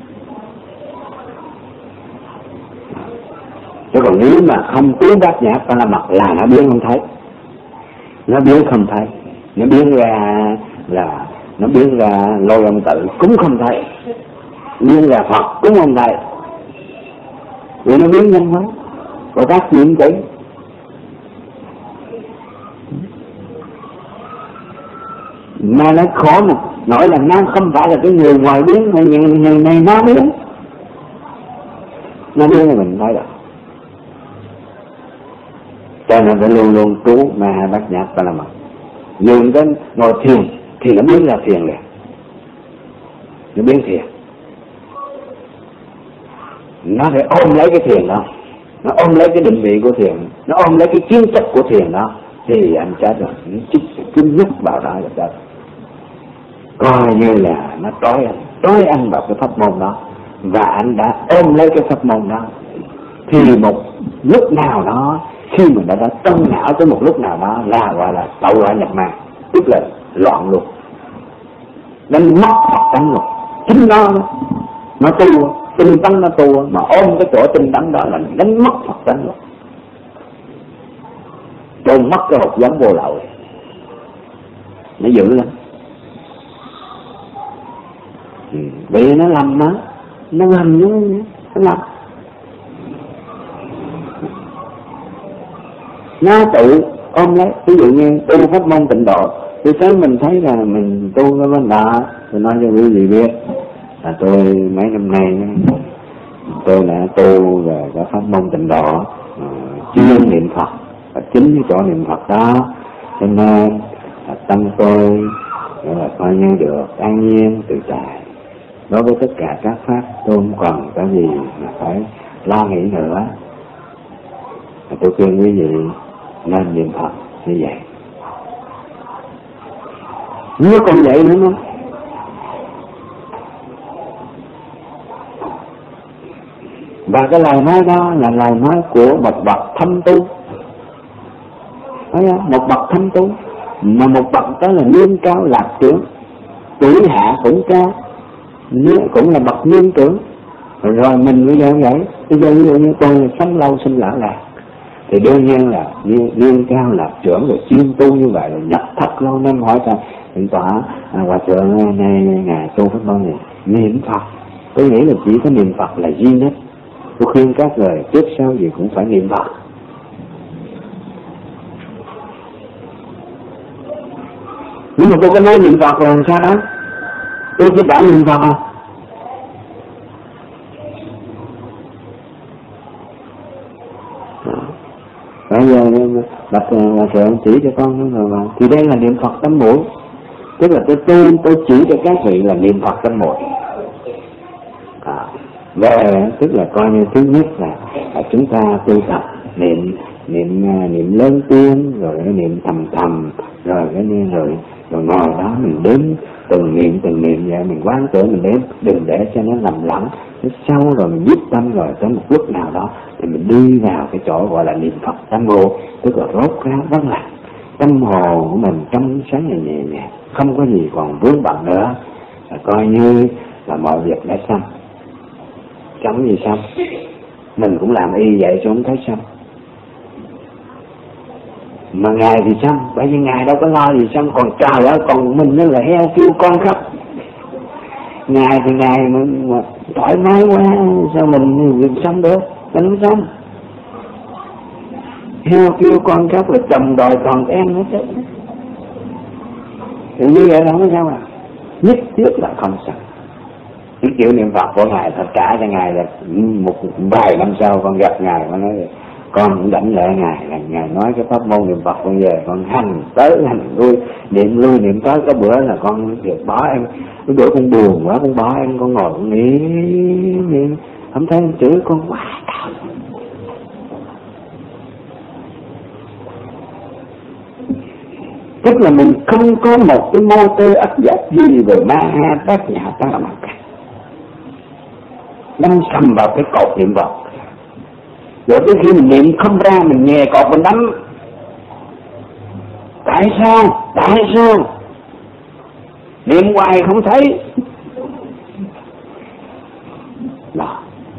[SPEAKER 2] Chứ còn nếu mà không tiến bát nhã ba la mật là nó biến không thấy, nó biến không thấy, nó biến ra là nó biến ra lôi âm tự cũng không thấy, biến ra Phật cũng không thấy, vì nó biến nhanh quá. Bồ Tát niệm kỹ, mà nó khó mà nói là nó không phải là cái người ngoài biến, mà người này nó biến, nó biến là mình thấy được. Cho nên phải luôn luôn trú ma bát nhã ba la mật. Dùng cái ngồi thiền thì nó biến ra thiền liền, nó biến thiền. Nó phải ôm lấy cái thiền đó, nó ôm lấy cái định vị của thiền, nó ôm lấy cái kiến chất của thiền đó, thì anh chết rồi, nó chích cứ nhúc vào đó là chết. Coi như là nó trói anh, trói anh vào cái pháp môn đó, và anh đã ôm lấy cái pháp môn đó, thì một lúc nào đó, khi mình đã đã tâm não tới một lúc nào đó là gọi là tẩu hỏa nhập ma, tức là loạn luôn, đánh mất Phật tánh luôn. Chính nó nó tu, tinh tấn nó tu, mà ôm cái chỗ tinh tấn đó là đánh mất Phật tánh luôn, trôn mất cái hột giống vô lậu, nó dữ lắm. Ừ, vì nó lầm nó, nó lầm như nó lầm. Nó tự ôm lấy, ví dụ như tu pháp môn tịnh độ, thì sáng mình thấy là mình tu cái vấn đề, tôi nói cho quý vị biết là tôi mấy năm nay tôi đã tu về cái pháp môn tịnh độ, chuyên niệm Phật, và chính cái chỗ niệm Phật đó cho nên là tâm tôi là coi như được an nhiên tự tại. Đối với tất cả các pháp tôi không còn cái gì mà phải lo nghĩ nữa. Tôi khuyên quý vị nên niệm Phật như vậy. Nếu còn vậy nữa không? Và cái lời nói đó là lời nói của một bậc thâm tu. Thấy không? Một bậc thâm tu, mà một bậc đó là niên cao lạc trưởng, tuổi hạ cũng cao, cũng là bậc niên trưởng. Rồi mình bây giờ vậy, bây giờ ví dụ như tôi sống lâu sinh lão lạc, thì đương nhiên là niên, niên cao lạc trưởng rồi chuyên tu như vậy, rồi nhập thật lâu năm hỏi rằng thỉnh tọa à, hòa thượng nay ngài tu pháp môn này niệm Phật. Tôi nghĩ là chỉ có niệm Phật là duy nhất. Tôi khuyên các người tiếp sau gì cũng phải niệm Phật. Nhưng mà tôi có nói niệm Phật là sao đó? Tôi chỉ bảo niệm Phật à? Bây giờ bạch hòa thượng chỉ cho con rồi mà, thì đây là niệm Phật tâm mũi. Tức là tôi tôi tôi chỉ cho các vị là niệm Phật tâm mũi. À, về tức là coi như thứ nhất là, là chúng ta tu tập niệm niệm niệm lớn tiếng, rồi cái niệm thầm thầm, rồi cái niệm rồi rồi ngồi đó mình đếm từng niệm từng niệm vậy, mình quán tưởng mình đếm, đừng để cho nó lầm lẫn. Sau rồi mình dứt tâm rồi tới một lúc nào đó thì mình đi vào cái chỗ gọi là niệm Phật tam ngộ, tức là rốt ráo vắng lặng, tâm hồn của mình trong sáng nhẹ nhẹ nhàng, không có gì còn vướng bận nữa, là coi như là mọi việc đã xong. Chẳng gì xong, mình cũng làm y vậy cho không thấy xong. Mà Ngài thì xong, bởi vì Ngài đâu có lo gì xong, còn trời ơi, còn mình nó là heo kêu con khóc. Ngài thì Ngài mà, mà thoải mái quá, sao mình mình xong được, mình không xong. Heo kêu con khóc là chồng đòi còn em hết chứ. Thì như vậy là không sao à, nhất thiết là không xong. Cái kiểu niệm Phật của Ngài thật trả cho Ngài là một vài năm sau con gặp Ngài con nói con cũng đảnh lễ Ngài, là Ngài nói cái pháp môn niệm Phật con về con hành tới hành lui, niệm lui niệm tới. Có bữa là con được bỏ em, cái bữa con buồn quá con bỏ em, con ngồi con nghĩ niệm không thấy chữ con quá cao. Tức là mình không có một cái mô tê ấp giác gì về ma ha tác nhã ta là mặt cả, đâm sầm vào cái cột niệm Phật. Rồi tới khi mình niệm không ra, mình nhè cột mình đấm. Tại sao? Tại sao? Niệm hoài không thấy. Đó.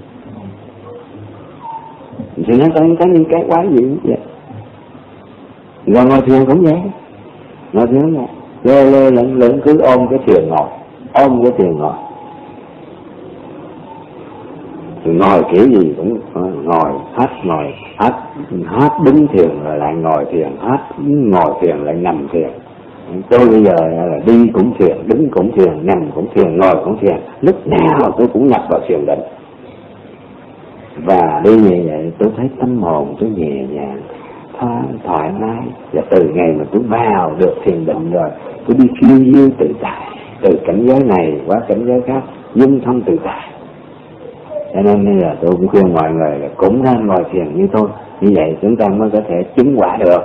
[SPEAKER 2] Thì nó có những cái quái gì cũng vậy. Rồi ngồi thiền cũng vậy. Ngồi thiền cũng vậy. Lê lê lẫn lẫn cứ ôm cái thiền ngồi. Ôm cái thiền ngồi. Ngồi kiểu gì cũng ngồi hết, ngồi hết, hết đứng thiền rồi lại ngồi thiền, hết ngồi thiền lại nằm thiền. Tôi bây giờ là đi cũng thiền, đứng cũng thiền, nằm cũng thiền, ngồi cũng thiền, lúc nào tôi cũng nhập vào thiền định. Và đi như vậy tôi thấy tâm hồn tôi nhẹ nhàng, thoáng, thoải mái. Và từ ngày mà tôi vào được thiền định rồi, tôi đi phiêu diêu tự tại, từ cảnh giới này qua cảnh giới khác, dung thông tự tại. Cho nên bây giờ tôi cũng khuyên mọi người là cũng nên ngồi thiền như tôi. Như vậy chúng ta mới có thể chứng quả được.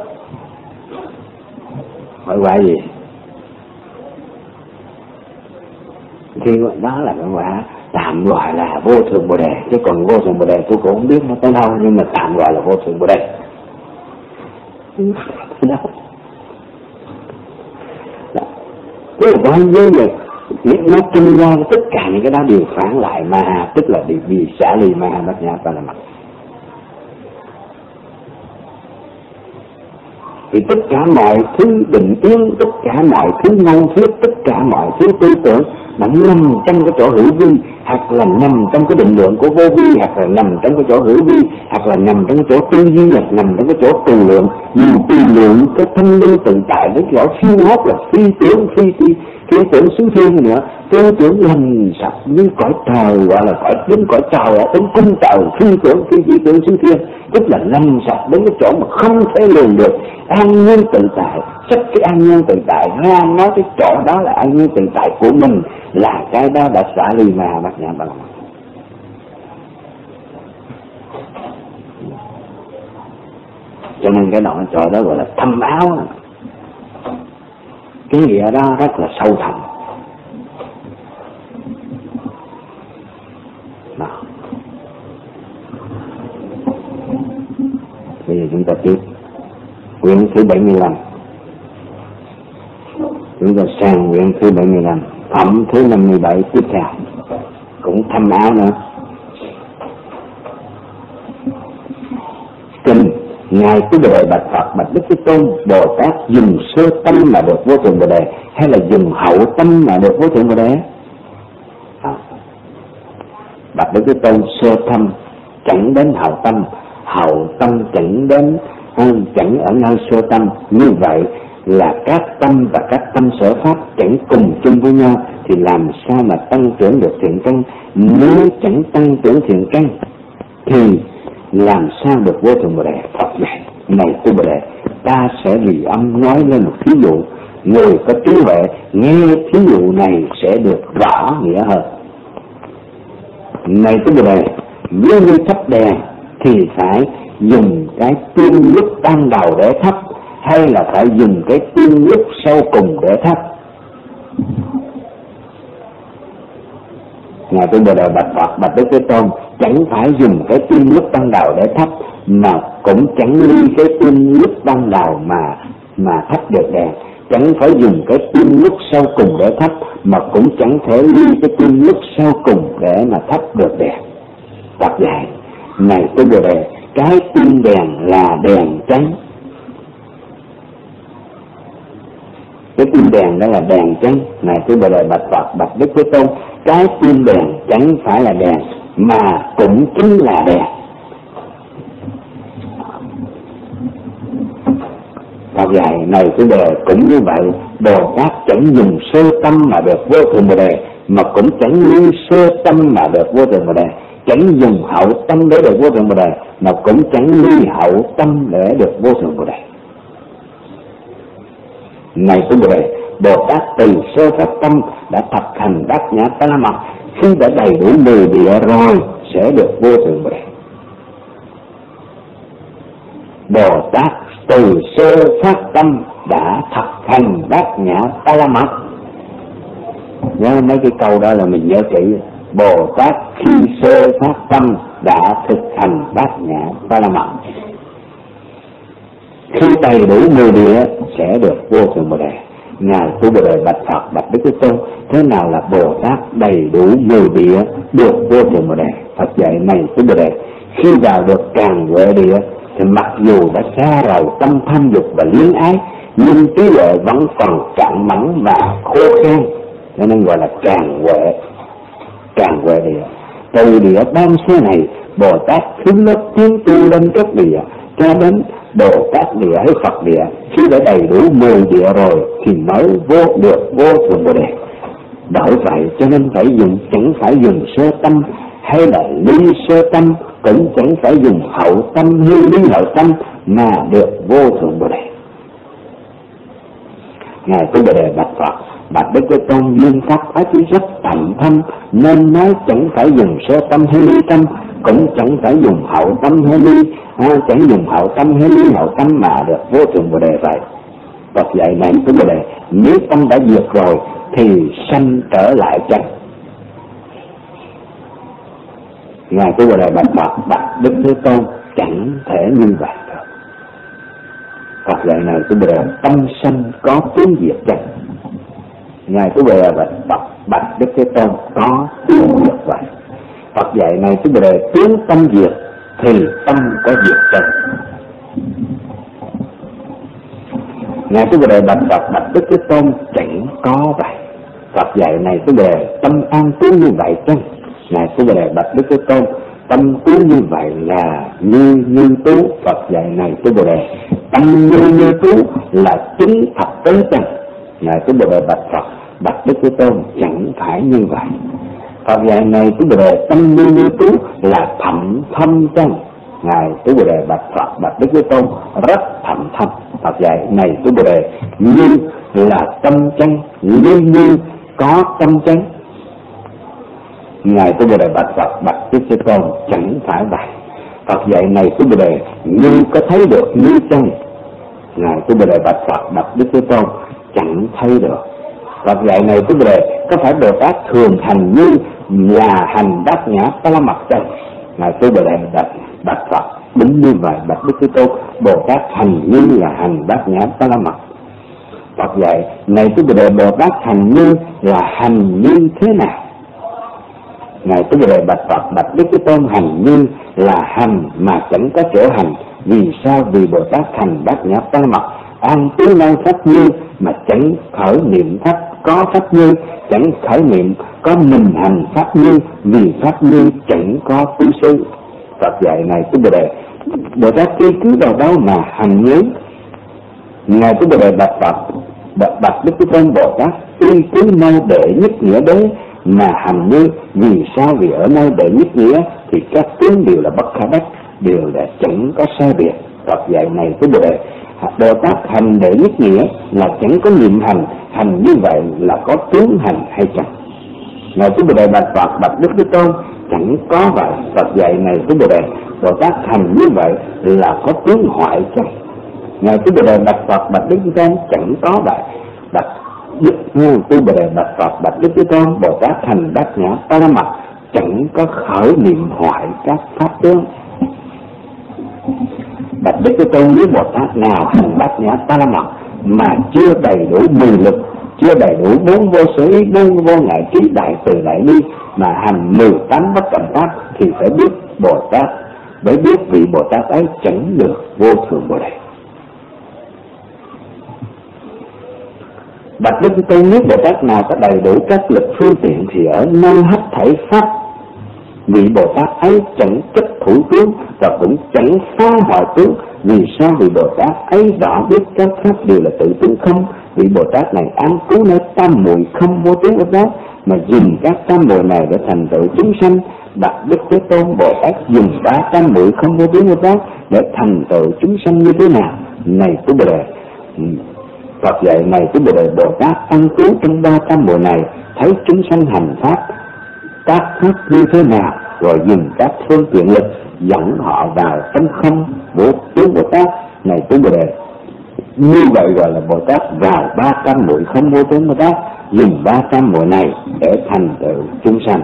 [SPEAKER 2] Hỏi quả gì? Thì đó là cái quả tạm gọi là vô thượng Bồ Đề. Chứ còn vô thượng Bồ Đề tôi cũng không biết nó tới đâu, nhưng mà tạm gọi là vô thượng Bồ Đề. Đó. Đó. Cái bao nhiêu này nó trưng ra tất cả những cái đó đều phản lại ma, tức là vì xả ly ma bát nhã ba la mật. Thì tất cả mọi thứ bình yên, tất cả mọi thứ năng thiết, tất cả mọi thứ tư tưởng nó nằm trong cái chỗ hữu vi, hoặc là nằm trong cái định lượng của vô vi, hoặc là nằm trong cái chỗ hữu vi, hoặc là nằm trong cái chỗ tư duy, hoặc nằm trong cái chỗ từ lượng. Nhiều tư lượng cái thanh linh tự tại với rõ phi hót là phi tưởng, phi phi phi tưởng xứ thiên nữa, tư tưởng lành sạch như cõi trời, gọi là cõi đến cõi trời ở đến cung trời, phi tưởng phi phi tưởng xứ thiên, tức là lành sạch đến cái chỗ mà không thể lường được, an nhiên tự tại. Sách cái an nhiên tự tại ra nói cái chỗ đó là an nhiên tự tại của mình, là cái đó đã xả ly ma bát nhã ba la mật. Cho nên cái đoạn chỗ đó gọi là thâm áo, cái nghĩa đó rất là sâu thẳm. Đó. Bây giờ chúng ta tiếp quyển thứ bảy mươi lăm. Chúng ta sang quyển thứ bảy mươi lăm, phẩm thứ năm mươi bảy tiếp theo, cũng thâm áo nữa. Kinh Ngài Tứ Bồ Đề bạch Phật: bạch Đức Thế Tôn, Bồ Tát dùng sơ tâm mà được vô thượng Bồ Đề hay là dùng hậu tâm mà được vô thượng Bồ Đề? À. Bạch Đức Thế Tôn, sơ tâm chẳng đến hậu tâm, hậu tâm chẳng đến chẳng ở nơi sơ tâm. Như vậy là các tâm và các tâm sở pháp chẳng cùng chung với nhau, thì làm sao mà tăng trưởng được thiện căn? Nếu chẳng tăng trưởng thiện căn thì làm sao được vô thượng Bồ Đề? Phật dạy: này Tứ Bồ Đề, ta sẽ vì âm nói lên một thí dụ, người có trí huệ nghe thí dụ này sẽ được rõ nghĩa hơn. Này Tứ Bồ Đề, nếu như thắp đèn thì phải dùng cái tiên lúc ban đầu để thắp, hay là phải dùng cái tiên lúc sau cùng để thắp? Ngài Tứ Bồ Đề bạch Phật: bạch Đức Thế Tôn, chẳng phải dùng cái tiên lúc ban đầu để thắp, mà cũng chẳng ly cái tiên lúc ban đầu mà mà thắp được đèn. Chẳng phải dùng cái tiên lúc sau cùng để thắp, mà cũng chẳng thể ly cái tiên lúc sau cùng để mà thắp được đèn. Phật dạy: này Tứ Bồ Đề, cái tiên đèn là đèn trắng. Cái tiên đèn đó là đèn trắng. Này Tứ Bồ Đề bạch Phật: bạch Đức Thế Tôn, cái tiên đèn chẳng phải là đèn, mà cũng chính là đèn. Phật dạy: này Tứ Bồ Đề, cũng như vậy, Bồ Tát chẳng dùng sơ tâm mà được vô thượng Bồ Đề, mà cũng chẳng ly sơ tâm mà được vô thượng Bồ Đề. Chẳng dùng hậu tâm để được vô thượng Bồ Đề, mà cũng chẳng ly hậu tâm để được vô thượng Bồ Đề. Này Tứ Bồ Đề, Bồ Tát từ sơ phát tâm đã thập thành bát nhã ba la mật, khi đã đầy đủ mười địa rồi sẽ được vô thượng Bồ Đề. Bồ Tát từ sơ phát tâm đã thập thành bát nhã ba la mật. Nhớ mấy cái câu đó là mình nhớ kỹ. Bồ Tát khi sơ phát tâm đã thực hành bát nhã ba la mật, khi đầy đủ mười địa sẽ được vô thượng Bồ Đề. Ngài Tứ Bồ Đề bạch Phật: bạch Đức Thế Tôn, thế nào là Bồ Tát đầy đủ mười địa được vô thượng Bồ Đề? Phật dạy: này Tứ Bồ Đề, khi vào được Càn Huệ địa thì mặc dù đã xa rời tâm tham dục và luyến ái, nhưng trí huệ vẫn còn cạn mẫn và khô khan, cho nên gọi là Càn Huệ. Càn Huệ địa. Từ địa ban sơ này, Bồ Tát thứ lớp tiến tu lên các địa cho đến Bồ Tát địa hay Phật địa, khi đã đầy đủ mười địa rồi thì mới vô được vô thượng Bồ Đề. Bởi vậy cho nên phải dùng, chẳng phải dùng sơ tâm hay là ly sơ tâm, cũng chẳng phải dùng hậu tâm hay ly hậu tâm mà được vô thượng Bồ Đề. Ngài Tứ Bồ Đề bạch Phật: bạch Đức Thế Tôn, duyên pháp ấy rất thầm thâm, nên nói chẳng phải dùng sơ tâm hay ly tâm, cũng chẳng phải dùng hậu tâm hay ly, à, chẳng dùng hậu tâm hay ly hậu tâm mà được vô thượng Bồ Đề vậy. Phật dạy: này Tứ Bồ Đề, nếu tâm đã diệt rồi thì sanh trở lại chăng? Ngài Tứ Bồ Đề bạch Phật: bạch Đức Thế Tôn, chẳng thể như vậy được. Phật dạy: này Tứ Bồ Đề, tâm sanh có tướng diệt chăng? Ngài Tứ Bồ Đề bạch Phật: bạch Đức Thế Tôn, có tướng diệt vậy. Phật dạy: này Tứ Bồ Đề, tướng tâm diệt thì tâm có diệt chăng? Ngài Tứ Bồ Đề bạch Phật: bạch Đức Thế Tôn, chẳng có vậy. Phật dạy: này Tứ Bồ Đề, tâm an trú như vậy chăng? Ngài Tứ Bồ Đề bạch Đức Thế Tôn, tâm trú như vậy là như như tú. Phật dạy: này Tứ Bồ Đề, tâm như như tú là chính thập tế chăng? Ngài Tứ Bồ Đề bạch Phật: bạch Đức Thế Tôn, chẳng phải như vậy. Phật dạy: này Tứ Bồ Đề, tâm như như tú là thậm thâm chăng? Ngài Tứ Bồ Đề bạch Phật: bạch Đức Thế Tôn, rất thậm thâm. Phật dạy: này Tứ Bồ Đề, như là tâm chăng? Như như có tâm chăng? Ngài Tứ Bồ Đề bạch Phật: bạch Đức Thế Tôn, chẳng phải vậy. Phật dạy: này Tứ Bồ Đề, như có thấy được như chăng? Ngài Tứ Bồ Đề bạch Phật: bạch Đức Thế Tôn, chẳng thấy được. Phật dạy: này Tứ Bồ Đề, có phải Bồ Tát thường hành như là hành bát nhã ba la mật chăng? Ngài Tứ Bồ Đề bạch bạch Phật: Đúng như vậy bạch Đức Thế Tôn, Bồ Tát hành như là hành bát nhã ba la mật. Phật dạy này tôi Bồ Đề, Bồ Tát hành như là hành như thế nào? Ngài tôi Bồ Đề bạch Phật, bạch Đức Thế Tôn hành như là hành mà chẳng có chỗ hành. Vì sao? Vì Bồ Tát hành bát nhã ba la mật, an trú nơi pháp như mà chẳng khởi niệm pháp có pháp như, chẳng khởi niệm có mình hành pháp như, vì pháp như chẳng có phu sư. Phật dạy này tôi Bồ Đề, Bồ Tát cứ cứ vào đâu mà hành như? Ngài tôi Bồ Đề bạch Phật, bạch Đức Thế Tôn, Bồ Tát y cứ nơi đệ nhất nghĩa đấy mà hành như. Vì sao? Vì ở nơi đệ nhất nghĩa thì các tướng đều là bất khả đắc, đều là chẳng có sai biệt. Phật dạy này tôi Bồ Đề, Bồ Tát hành đệ nhất nghĩa là chẳng có niệm hành, hành như vậy là có tướng hành hay chẳng? Ngài tôi Bồ Đề bạch Phật, bạch Đức Thế Tôn chẳng có vậy. Phật dạy này tôi Bồ Đề, Bồ Tát hành như vậy là có tướng hoại chẳng? Ngài tôi Bồ Đề bạch Phật, bạch Đức Thế Tôn chẳng có vậy. Bạch Đức tôi Bồ Đề bạch Phật, bạch Đức Thế Tôn, Bồ Tát hành bát nhã ba la mật chẳng có khởi niệm hoại các pháp tướng. Bạch Đức Thế Tôn, nếu Bồ Tát nào hành bát nhã ba la mật mà chưa đầy đủ mười lực, chưa đầy đủ bốn vô sở ý, bốn vô ngại trí, đại từ đại bi mà hành mười tám bất cẩm pháp thì phải biết Bồ Tát, phải biết vị Bồ Tát ấy chẳng được vô thượng Bồ Đề. Bạch Đức Thế Tôn, nếu Bồ Tát nào có đầy đủ các lực phương tiện thì ở nơi hết thảy pháp, vị Bồ Tát ấy chẳng chấp thủ tướng và cũng chẳng phá hoại tướng. Vì sao? Vì Bồ Tát ấy rõ biết các pháp đều là tự tướng không. Vị Bồ Tát này an trú nơi tam muội không vô tướng ở đó mà dùng các tam muội này để thành tựu chúng sanh. Bạch Đức Thế Tôn, Bồ Tát dùng ba tam muội không vô tướng ở đó để thành tựu chúng sanh như thế nào? Này tôi Bồ Đề, Phật dạy này tôi Bồ Đề, Bồ Tát an trú trong ba tam muội này, thấy chúng sanh hành pháp các pháp như thế nào, rồi dùng các phương tiện lực dẫn họ vào trong không vô tướng Bồ Tát. Này tôi Bồ Đề, như vậy gọi là Bồ Tát vào ba trăm muội không vô tướng Bồ Tát, dùng ba trăm muội này để thành tựu chúng sanh.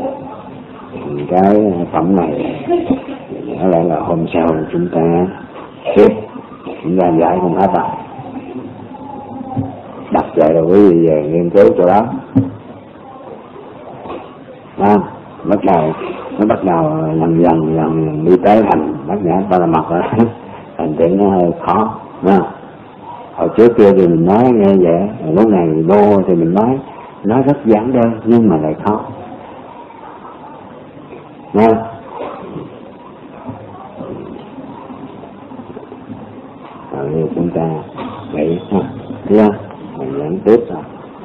[SPEAKER 2] Cái phẩm này có lẽ là hôm sau chúng ta tiếp, chúng ta giải không hết rồi. Đặt dạy rồi quý vị về nghiên cứu chỗ đó. À, bắt đầu nó bắt đầu dần dần dần đi tới hành bát nhã ba la mật rồi, thành tiếng nó hơi khó, đúng không? Hồi trước kia thì mình nói nghe vậy, lúc này đô thì mình nói nói rất giản đơn nhưng mà lại khó, nghe. Rồi chúng ta nghĩ ha, thấy không? Mình dẫn tiếp rồi.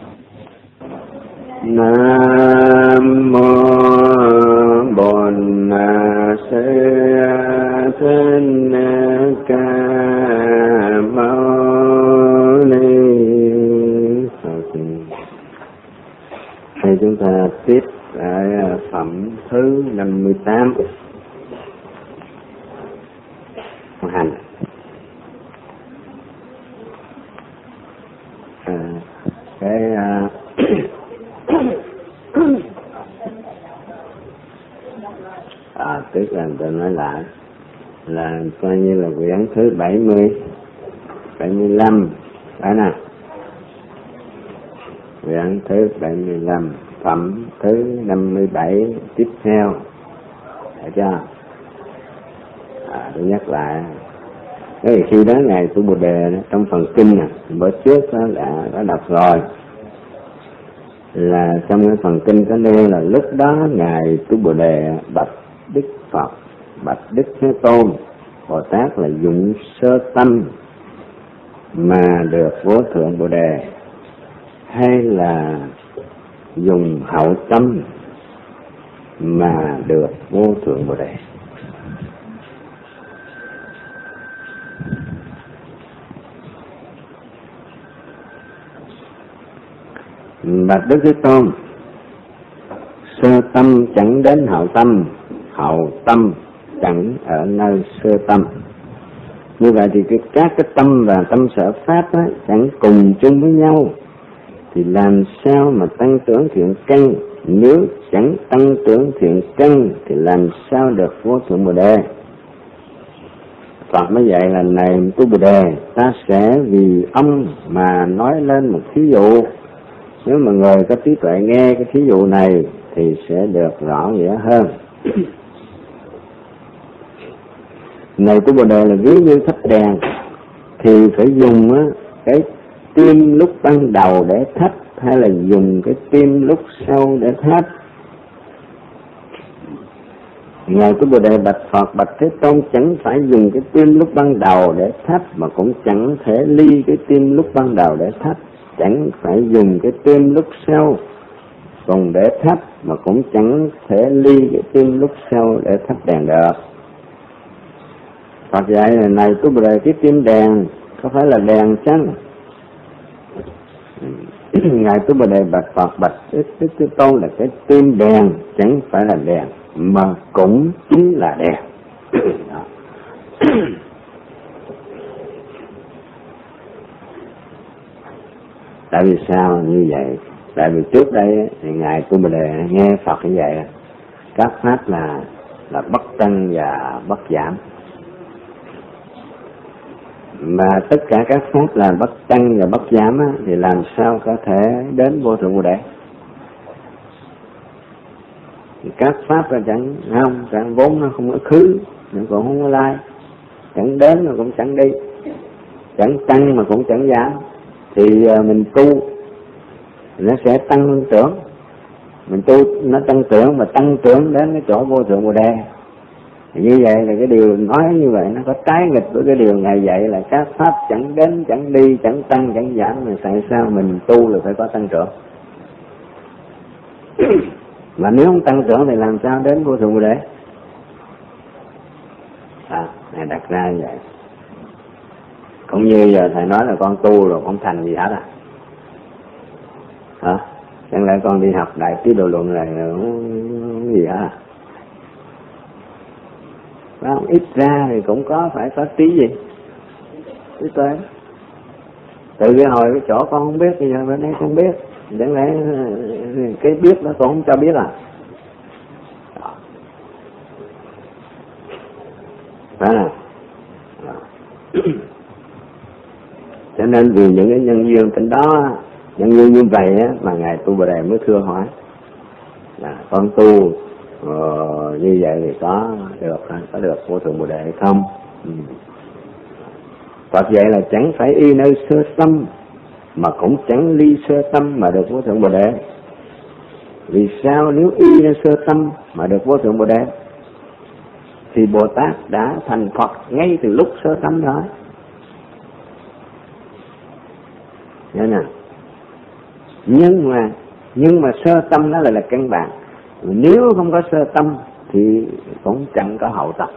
[SPEAKER 2] Nam mô Bổn Sư Thích Ca Mâu Ni Phật. Hay chúng ta tiếp ở phẩm thứ năm mươi tám, hành. À, cái uh, à, tức là tôi nói lại là coi như là quyển thứ bảy mươi, bảy mươi lăm, phải nào? Quyển thứ bảy mươi lăm, phẩm thứ năm mươi bảy tiếp theo, phải chưa? À, tôi nhắc lại. Thế thì khi đó Ngài Tu Bồ Đề trong phần kinh nè, bữa trước đó đã đã đọc rồi, là trong cái phần kinh có nêu là lúc đó Ngài Tu Bồ Đề bạch Đức Phật, bạch Đức Thế Tôn, Bồ Tát là dụng sơ tâm mà được vô thượng Bồ Đề, hay là dùng hậu tâm mà được vô thượng Bồ Đề? Bạch Đức Thế Tôn, sơ tâm chẳng đến hậu tâm, hậu tâm chẳng ở nơi sơ tâm. Như vậy thì cái, các cái tâm và tâm sở pháp á, chẳng cùng chung với nhau, thì làm sao mà tăng trưởng thiện căn? Nếu chẳng tăng trưởng thiện căn thì làm sao được vô thượng Bồ Đề? Phật mới dạy là này Tu Bồ Đề, ta sẽ vì ông mà nói lên một thí dụ. Nếu mà người có trí tuệ nghe cái thí dụ này thì sẽ được rõ nghĩa hơn. Này Tu Bồ Đề, là ví như thắp đèn thì phải dùng á, cái tim lúc ban đầu để thắp hay là dùng cái tim lúc sau để thắp? Ngài Tu Bồ Đề bạch Phật, bạch Thế Tôn, chẳng phải dùng cái tim lúc ban đầu để thắp, mà cũng chẳng thể ly cái tim lúc ban đầu để thắp. Chẳng phải dùng cái tim lúc sau còn để thắp, mà cũng chẳng thể ly cái tim lúc sau để thắp đèn được. Phật dạy là này Tu Bồ Đề, cái tim đèn có phải là đèn chăng? Ngài Tu Bồ Đề bạch Phật, bạch Thế Tôn, là cái tim đèn chẳng phải là đèn, mà cũng chính là đèn. Tại vì sao như vậy? Tại vì trước đây thì Ngài Tu Bồ Đề nghe Phật như vậy, các pháp là là bất tăng và bất giảm, mà tất cả các pháp là bất tăng và bất giảm á, thì làm sao có thể đến vô thượng Bồ Đề? Các pháp là chẳng không, chẳng vốn nó không có khứ, nó cũng không có lai, chẳng đến mà cũng chẳng đi, chẳng tăng mà cũng chẳng giảm. Thì mình tu nó sẽ tăng trưởng, mình tu nó tăng trưởng mà tăng trưởng đến cái chỗ vô thượng Bồ Đề. Như vậy là cái điều nói như vậy nó có trái nghịch với cái điều Ngài dạy là các pháp chẳng đến, chẳng đi, chẳng tăng, chẳng giảm. Mà tại sao mình tu là phải có tăng trưởng? Mà nếu không tăng trưởng thì làm sao đến vô thượng Bồ Đề? À, Ngài đặt ra như vậy. Cũng như giờ thầy nói là con tu rồi không thành gì hết à? Hả? Chẳng lẽ con đi học đại trí độ luận này không gì hết à? Không, ít ra thì cũng có phải có tí gì? Trí tuệ. Từ cái hồi cái chỗ con không biết, bây giờ bên đây không biết. Chẳng lẽ cái biết nó con không cho biết à? Đó. Phải không? Cho nên vì những cái nhân duyên trên đó, nhân duyên như vậy á, mà Ngài Tu Bồ Đề mới thưa hỏi là con tu ờ, như vậy thì có được có được vô thượng Bồ Đề hay không? Ừ. Phật dạy là chẳng phải y nơi sơ tâm, mà cũng chẳng ly sơ tâm mà được vô thượng Bồ Đề. Vì sao? Nếu y nơi sơ tâm mà được vô thượng Bồ Đề thì Bồ Tát đã thành Phật ngay từ lúc sơ tâm rồi. Nhớ nè. Nhưng mà nhưng mà sơ tâm nó lại là căn bản. Nếu không có sơ tâm thì cũng chẳng có hậu tâm.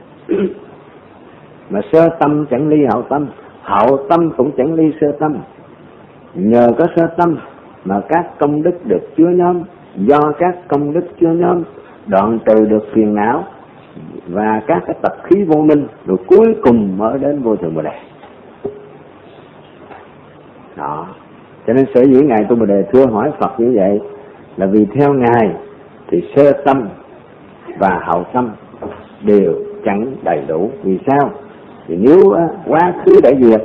[SPEAKER 2] Mà sơ tâm chẳng ly hậu tâm, hậu tâm cũng chẳng ly sơ tâm. Nhờ có sơ tâm mà các công đức được chứa nhóm, do các công đức chứa nhóm đoạn trừ được phiền não và các cái tập khí vô minh, rồi cuối cùng mới đến vô thượng Bồ Đề. Đó. Cho nên sở dĩ Ngài Tu Bồ Đề thưa hỏi Phật như vậy là vì theo Ngài thì sơ tâm và hậu tâm đều chẳng đầy đủ. Vì sao? Thì nếu quá khứ đã diệt,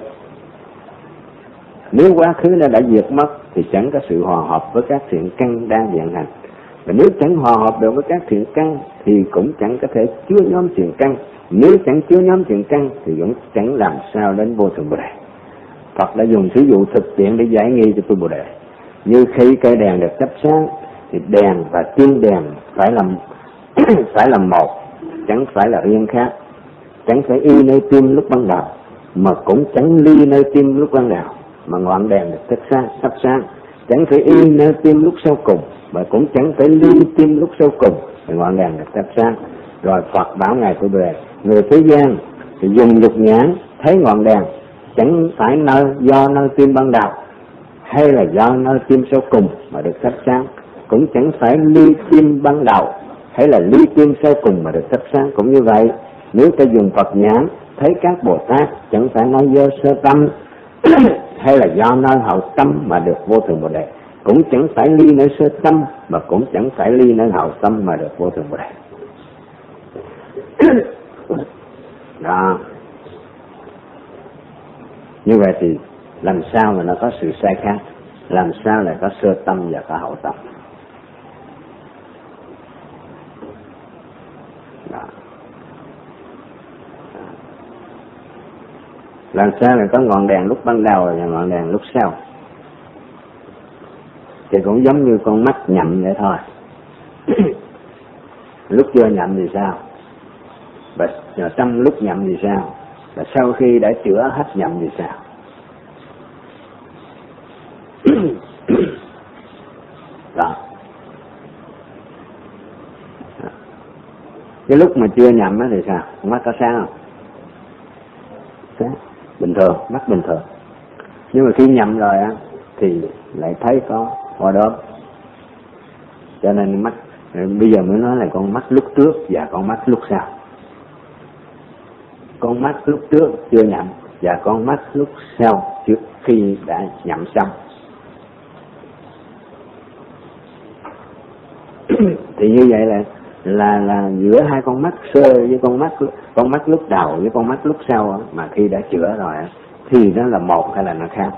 [SPEAKER 2] nếu quá khứ đã đã diệt mất thì chẳng có sự hòa hợp với các thiện căn đang hiện hành. Và nếu chẳng hòa hợp được với các thiện căn thì cũng chẳng có thể chứa nhóm thiện căn. Nếu chẳng chứa nhóm thiện căn thì cũng chẳng làm sao đến vô thượng Bồ Đề. Phật đã dùng ví dụ thực tiễn để giải nghi cho Tu Bồ Đề. Như khi cây đèn được thắp sáng thì đèn và tim đèn phải làm phải làm một, chẳng phải là riêng khác. Chẳng phải y nơi tim lúc ban đầu, mà cũng chẳng ly nơi tim lúc ban đầu mà ngọn đèn được thắp sáng, thắp sáng. Chẳng phải y nơi tim lúc sau cùng, mà cũng chẳng phải ly tim lúc sau cùng mà ngọn đèn được thắp sáng. Rồi Phật bảo Ngài Tu Bồ Đề, người thế gian thì dùng dục nhãn thấy ngọn đèn, chẳng phải nơi do nơi tim ban đầu hay là do nơi tim sau cùng mà được thắp sáng, cũng chẳng phải ly tim ban đầu hay là ly tim sau cùng mà được thắp sáng. Cũng như vậy, nếu ta dùng Phật nhãn thấy các Bồ Tát, chẳng phải nói do sơ tâm hay là do nơi hậu tâm mà được vô thượng Bồ Đề, cũng chẳng phải ly nơi sơ tâm mà cũng chẳng phải ly nơi hậu tâm mà được vô thượng Bồ Đề. Đó. Như vậy thì làm sao mà nó có sự sai khác, làm sao lại có sơ tâm và có hậu tâm. Đó. Làm sao lại có ngọn đèn lúc ban đầu và ngọn đèn lúc sau. Thì cũng giống như con mắt nhậm vậy thôi. Lúc chưa nhậm thì sao, và trong lúc nhậm thì sao, và sau khi đã chữa hết nhậm thì sao. Đó. Cái lúc mà chưa nhậm thì sao, mắt có sáng không? Sáng, bình thường, mắt bình thường. Nhưng mà khi nhậm rồi á thì lại thấy có hoa đốm. Cho nên mắt bây giờ mới nói là con mắt lúc trước và con mắt lúc sau. Con mắt lúc trước chưa nhậm và con mắt lúc sau trước khi đã nhậm xong. Thì như vậy là là là giữa hai con mắt sơ với con mắt con mắt lúc đầu với con mắt lúc sau mà khi đã chữa rồi thì nó là một hay là nó khác?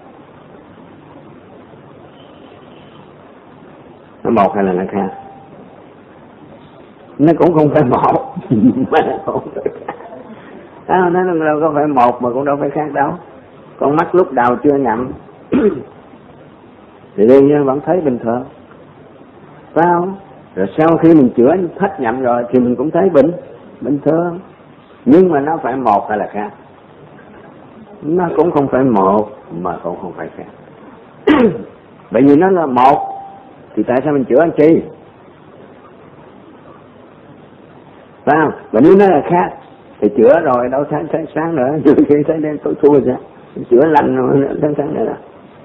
[SPEAKER 2] Nó một hay là nó khác? Nó cũng không phải một mà nó không phải khác. À, nó đâu có phải một mà cũng đâu phải khác đâu. Con mắt lúc đầu chưa nhậm thì đương nhiên vẫn thấy bình thường, phải không? Rồi sau khi mình chữa hết nhậm rồi thì mình cũng thấy bình bình thường. Nhưng mà nó phải một hay là khác? Nó cũng không phải một mà cũng không phải khác. Bởi vì nó là một thì tại sao mình chữa anh chi? Phải không? Và nếu nó là khác thì chữa rồi đâu thấy, thấy sáng nữa, nhiều khi thấy đen tối thui ra, chữa lành rồi thấy sáng nữa.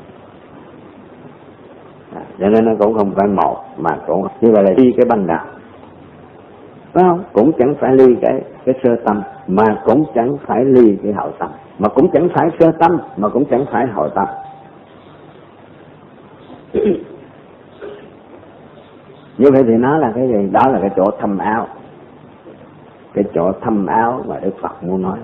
[SPEAKER 2] À, cho nên nó cũng không phải một mà cũng như vậy là ly cái ban đầu, phải không? Cũng chẳng phải ly cái cái sơ tâm mà cũng chẳng phải ly cái hậu tâm, mà cũng chẳng phải sơ tâm mà cũng chẳng phải hậu tâm. Như vậy thì nó là cái gì? Đó là cái chỗ thâm áo, cái chỗ thâm áo mà Đức Phật muốn nói.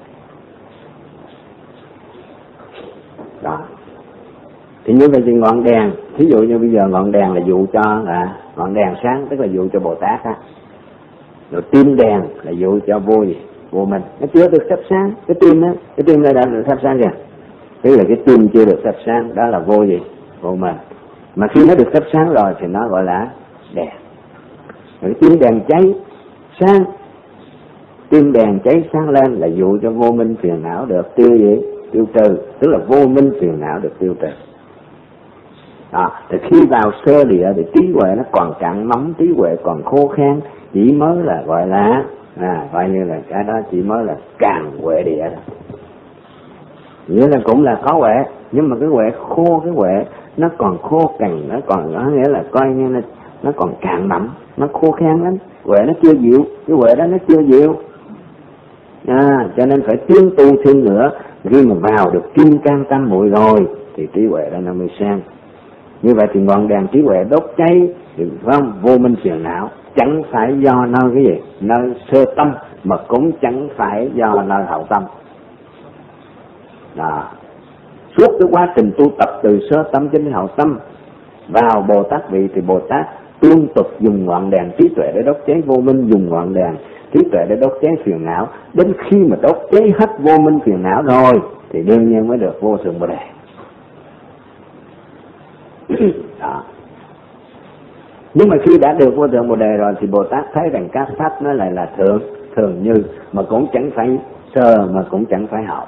[SPEAKER 2] Đó. Thì như vậy thì ngọn đèn, thí dụ như bây giờ ngọn đèn là dụ cho là ngọn đèn sáng, tức là dụ cho Bồ Tát á. Rồi tim đèn là dụ cho vô gì? Vô mình. Nó chưa được thắp sáng, cái tim đó, cái tim đó đã được thắp sáng kìa. Tức là cái tim chưa được thắp sáng, đó là vô gì? Vô mình. Mà khi nó được thắp sáng rồi thì nó gọi là đèn. Rồi cái tim đèn cháy sáng, tim đèn cháy sáng lên là dụ cho vô minh phiền não được tiêu gì? Tiêu trừ, tức là vô minh phiền não được tiêu trừ. Đó, thì khi vào sơ địa thì trí huệ nó còn cạn nóng, trí huệ còn khô khan, chỉ mới là gọi là à, coi như là cái đó chỉ mới là càng huệ địa đó. Nghĩa là cũng là có huệ, nhưng mà cái huệ khô, cái huệ nó còn khô cằn, nó còn nó nghĩa là coi như là nó còn cạn đậm, nó khô khan lắm, huệ nó chưa dịu, cái huệ đó nó chưa dịu. À, cho nên phải tiến tu thêm nữa, khi mà vào được kim cang tam muội rồi thì trí huệ đó nó mới sang. Như vậy thì ngọn đèn trí huệ đốt cháy thì không vô minh phiền não, chẳng phải do nơi cái gì, nơi sơ tâm mà cũng chẳng phải do nơi hậu tâm. Đó. Suốt cái quá trình tu tập từ sơ tâm đến hậu tâm vào Bồ Tát vị thì Bồ Tát liên tục dùng ngọn đèn trí tuệ để đốt cháy vô minh, dùng ngọn đèn trí tuệ để đốt cháy phiền não, đến khi mà đốt cháy hết vô minh phiền não rồi thì đương nhiên mới được vô thượng Bồ Đề. Đó. Nhưng mà khi đã được vô thượng Bồ Đề rồi thì Bồ Tát thấy rằng các pháp nó lại là thượng, thường như, mà cũng chẳng phải sơ mà cũng chẳng phải hậu.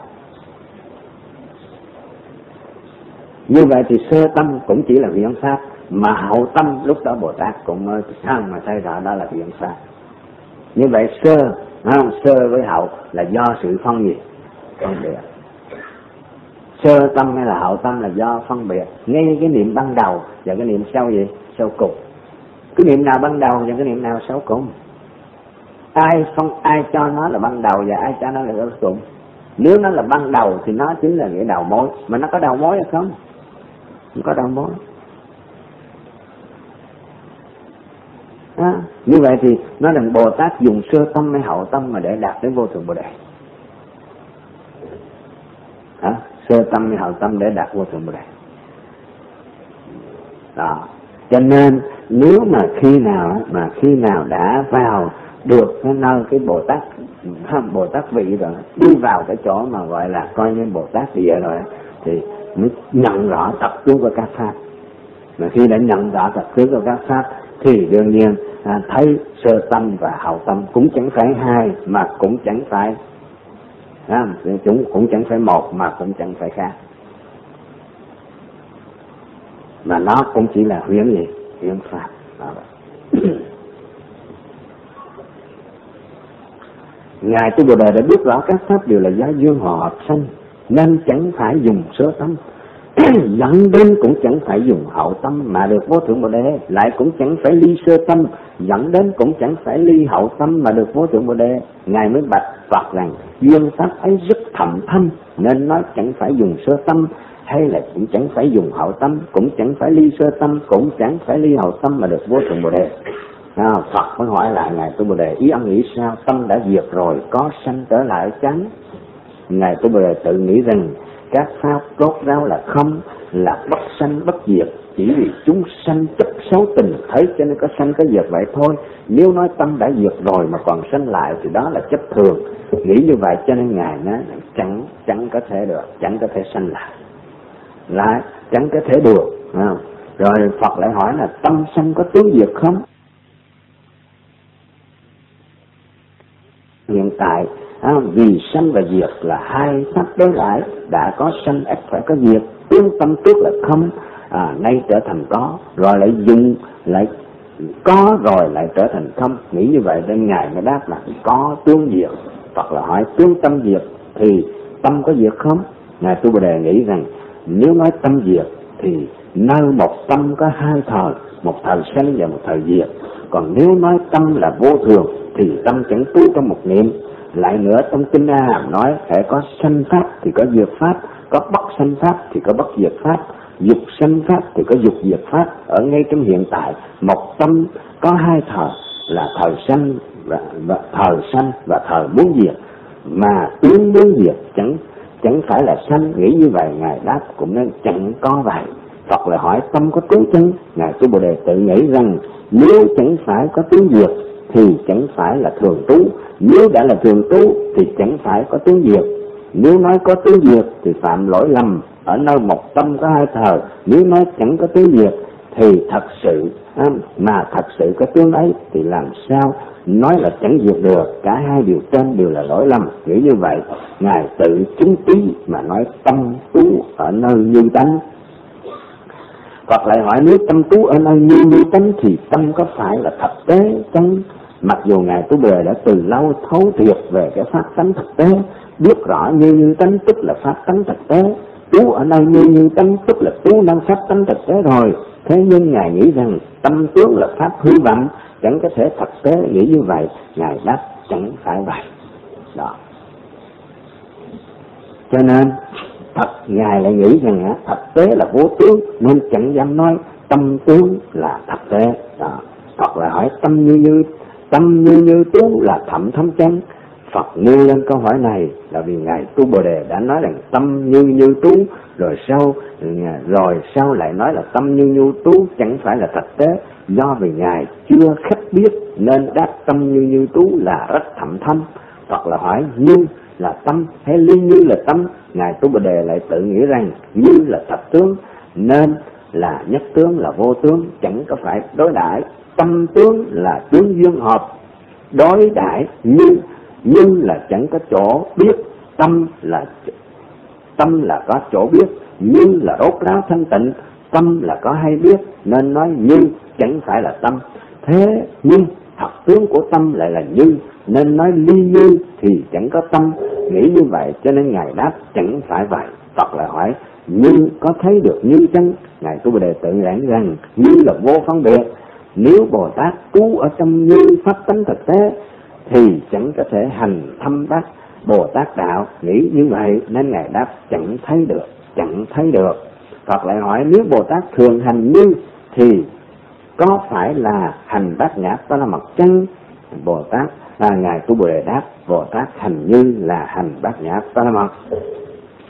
[SPEAKER 2] Như vậy thì sơ tâm cũng chỉ là viễn pháp, mà hậu tâm lúc đó Bồ Tát cũng mới thăng mà thấy rõ đó là viễn pháp. Như vậy sơ, không, sơ với hậu là do sự phân biệt, phân biệt. Sơ tâm hay là hậu tâm là do phân biệt. Ngay cái niệm ban đầu và cái niệm sau gì? Sau cùng. Cái niệm nào ban đầu và cái niệm nào sau cùng? Ai phân, ai cho nó là ban đầu và ai cho nó là sau cùng? Nếu nó là ban đầu thì nó chính là cái đầu mối. Mà nó có đầu mối hay không? Không có đầu mối. À, như vậy thì nó rằng Bồ Tát dùng sơ tâm hay hậu tâm mà để đạt đến vô thượng Bồ Đề. Hả? sơ tâm hay hậu tâm để đạt vô thượng Bồ Đề. Đó, cho nên nếu mà khi nào mà khi nào đã vào được cái nơi cái Bồ Tát Bồ Tát vị rồi, đi vào cái chỗ mà gọi là coi như Bồ Tát địa rồi, thì mới nhận rõ tập trung của các pháp. Mà khi đã nhận rõ tập trung của các pháp thì đương nhiên à, thấy sơ tâm và hậu tâm cũng chẳng phải hai, mà cũng chẳng phải à, chúng cũng chẳng phải một, mà cũng chẳng phải khác, mà nó cũng chỉ là huyễn gì, huyễn pháp. Ngài Tu Bồ Đề đã biết rõ các pháp đều là do duyên họ hợp sanh, nên chẳng phải dùng sơ tâm dẫn đến cũng chẳng phải dùng hậu tâm mà được vô thượng Bồ Đề, lại cũng chẳng phải ly sơ tâm dẫn đến cũng chẳng phải ly hậu tâm mà được vô thượng Bồ Đề. Ngài mới bạch Phật rằng duyên pháp ấy rất thầm thâm, nên nói chẳng phải dùng sơ tâm, hay là cũng chẳng phải dùng hậu tâm, cũng chẳng phải ly sơ tâm, cũng chẳng phải ly hậu tâm mà được vô thượng Bồ Đề. À, Phật mới hỏi lại Ngài Tu Bồ Đề, ý ông nghĩ sao? Tâm đã diệt rồi, có sanh trở lại chánh? Ngài Tu Bồ Đề tự nghĩ rằng các pháp rốt ráo là không, là bất sanh bất diệt, chỉ vì chúng sanh chấp xấu tình thấy cho nên có sanh có diệt vậy thôi. Nếu nói tâm đã diệt rồi mà còn sanh lại thì đó là chấp thường. Nghĩ như vậy cho nên Ngài nói chẳng chẳng có thể được, chẳng có thể sanh lại, lại chẳng có thể được. À, rồi Phật lại hỏi là tâm sanh có tướng diệt không? Hiện tại à, vì sanh và diệt là hai pháp đối lại, đã có sanh ắt phải có diệt. Tướng tâm trước là không, à, nay trở thành có, rồi lại dùng lại có rồi lại trở thành không. Nghĩ như vậy nên Ngài mới đáp là có tướng diệt. Phật là hỏi tướng tâm diệt thì tâm có diệt không? Ngài Tu Bồ Đề nghĩ rằng nếu nói tâm diệt thì nơi một tâm có hai thời, một thời sanh và một thời diệt. Còn nếu nói tâm là vô thường thì tâm chẳng trú trong một niệm. Lại nữa trong kinh A Hàm nói phải có sanh pháp thì có diệt pháp, có bất sanh pháp thì có bất diệt pháp, dục sanh pháp thì có dục diệt pháp. Ở ngay trong hiện tại một tâm có hai thời là thời sanh và, và thời sanh và thời muốn diệt, mà tướng muốn diệt chẳng chẳng phải là sanh. Nghĩ như vậy Ngài đáp cũng nên chẳng có vậy. Phật lại hỏi tâm có tướng chân? Ngài Tu Bồ Đề tự nghĩ rằng nếu chẳng phải có tướng diệt thì chẳng phải là thường trú, nếu đã là thường trú thì chẳng phải có tướng diệt. Nếu nói có tướng diệt thì phạm lỗi lầm ở nơi một tâm có hai thời. Nếu nói chẳng có tướng diệt thì thật sự mà thật sự có tướng ấy thì làm sao nói là chẳng diệt được? Cả hai điều trên đều là lỗi lầm. Nghĩ như vậy Ngài tự chứng trí mà nói tâm trú ở nơi như tánh. Hoặc lại hỏi nếu tâm trú ở nơi như như tánh thì tâm có phải là thật tế chăng? Mặc dù Ngài Tu Bồ Đề đã từ lâu thấu triệt về cái pháp tánh thực tế, biết rõ như như tánh tức là pháp tánh thực tế, trú ở nơi như như tánh tức là trú năng pháp tánh thực tế rồi. Thế nhưng Ngài nghĩ rằng tâm tướng là pháp hư vọng, chẳng có thể thực tế. Nghĩ như vậy Ngài đáp chẳng phải vậy. Đó. Cho nên thật Ngài lại nghĩ rằng á, thực tế là vô tướng nên chẳng dám nói tâm tướng là thực tế. Đó. Hoặc là hỏi tâm như như tâm như như trú là thậm thâm chăng? Phật nêu lên câu hỏi này là vì Ngài Tu Bồ Đề đã nói rằng tâm như như trú, rồi sau rồi sau lại nói là tâm như như trú chẳng phải là thực tế. Do vì Ngài chưa khách biết nên đáp tâm như như trú là rất thậm thâm. Hoặc là hỏi như là tâm hay ly như là tâm? Ngài Tu Bồ Đề lại tự nghĩ rằng như là thật tướng nên là nhất tướng là vô tướng, chẳng có phải đối đãi. Tâm tướng là tướng duyên hợp, đối đãi như như là chẳng có chỗ biết. Tâm là tâm là có chỗ biết, như là rốt ráo thanh tịnh. Tâm là có hay biết nên nói như chẳng phải là tâm. Thế nhưng thật tướng của tâm lại là như nên nói ly như thì chẳng có tâm. Nghĩ như vậy cho nên Ngài đáp chẳng phải vậy. Phật lại hỏi như có thấy được như chăng? Ngài Tu Bồ Đề tự giảng rằng như là vô phân biệt. Nếu Bồ Tát trú ở trong như pháp tánh thực tế thì chẳng có thể hành thâm đắc Bồ Tát đạo. Nghĩ như vậy nên Ngài đáp chẳng thấy được, chẳng thấy được. Phật lại hỏi nếu Bồ Tát thường hành như thì có phải là hành bát nhã ba la mật chăng? Bồ Tát là Ngài Tu Bồ Đề đáp Bồ Tát hành như là hành bát nhã ba la mật.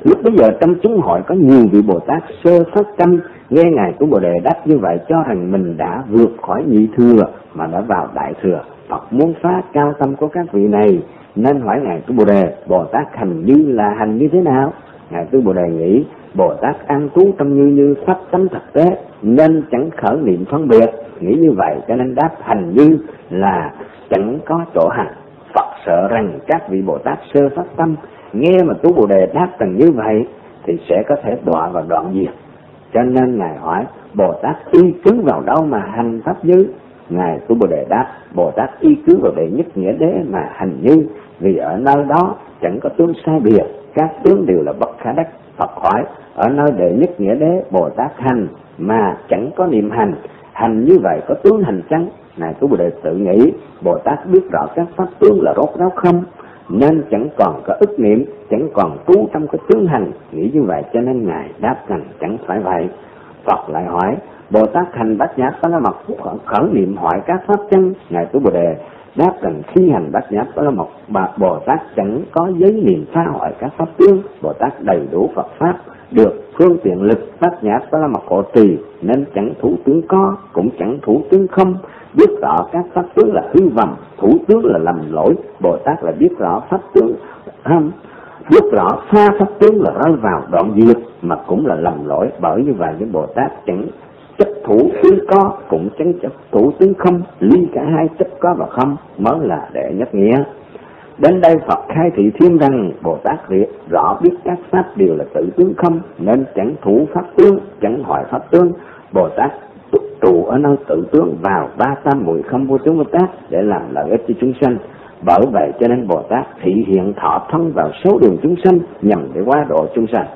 [SPEAKER 2] Lúc bây giờ trong chúng hội có nhiều vị Bồ Tát sơ phát tâm, nghe ngài Tu Bồ Đề đáp như vậy cho rằng mình đã vượt khỏi nhị thừa mà đã vào đại thừa. Phật muốn phá cao tâm của các vị này nên hỏi ngài Tu Bồ Đề, Bồ Tát hành như là hành như thế nào? Ngài Tu Bồ Đề nghĩ Bồ Tát an trú trong như như pháp tánh thực tế nên chẳng khởi niệm phân biệt, nghĩ như vậy cho nên đáp hành như là chẳng có chỗ hành. Phật sợ rằng các vị Bồ Tát sơ phát tâm nghe mà Tu Bồ Đề đáp rằng như vậy thì sẽ có thể đọa vào đoạn diệt, cho nên ngài hỏi Bồ Tát y cứ vào đâu mà hành pháp như? Ngài Tu Bồ Đề đáp Bồ Tát y cứ vào đệ nhất nghĩa đế mà hành như, vì ở nơi đó chẳng có tướng sai biệt, các tướng đều là bất khả đắc. Phật hỏi ở nơi đệ nhất nghĩa đế Bồ Tát hành mà chẳng có niệm hành, hành như vậy có tướng hành chăng? Ngài Tu Bồ Đề tự nghĩ Bồ Tát biết rõ các pháp tướng là rốt ráo không, nên chẳng còn có ức niệm, chẳng còn trú trong cái tướng hành, nghĩ như vậy cho nên ngài đáp rằng chẳng phải vậy. Phật lại hỏi Bồ Tát hành bát nhã ba la mật khởi niệm hỏi các pháp chăng? Ngài Tu Bồ Đề đáp rằng khi hành bát nhã ba la mật Bồ Tát chẳng có giới niệm phá hoại các pháp tướng, Bồ Tát đầy đủ Phật pháp, được phương tiện lực bát nhã ba la mật hộ trì nên chẳng thủ tướng có, cũng chẳng thủ tướng không, biết rõ các pháp tướng là hư vọng, thủ tướng là lầm lỗi. Bồ Tát là biết rõ pháp tướng, um, biết rõ pha pháp tướng là rơi vào đoạn diệt mà cũng là lầm lỗi. Bởi như vậy với Bồ Tát chẳng chấp thủ tướng có, cũng chẳng chấp thủ tướng không, ly cả hai chấp có và không mới là đệ nhất nghĩa. Đến đây Phật khai thị thêm rằng Bồ Tát rõ biết các pháp đều là tự tướng không nên chẳng thủ pháp tướng, chẳng hoại pháp tướng. Bồ Tát trụ ở nơi tự tướng vào ba tam muội không vô tướng Bồ Tát để làm lợi ích cho chúng sanh. Bởi vậy cho nên Bồ Tát thị hiện thọ thân vào số đường chúng sanh nhằm để hóa độ chúng sanh.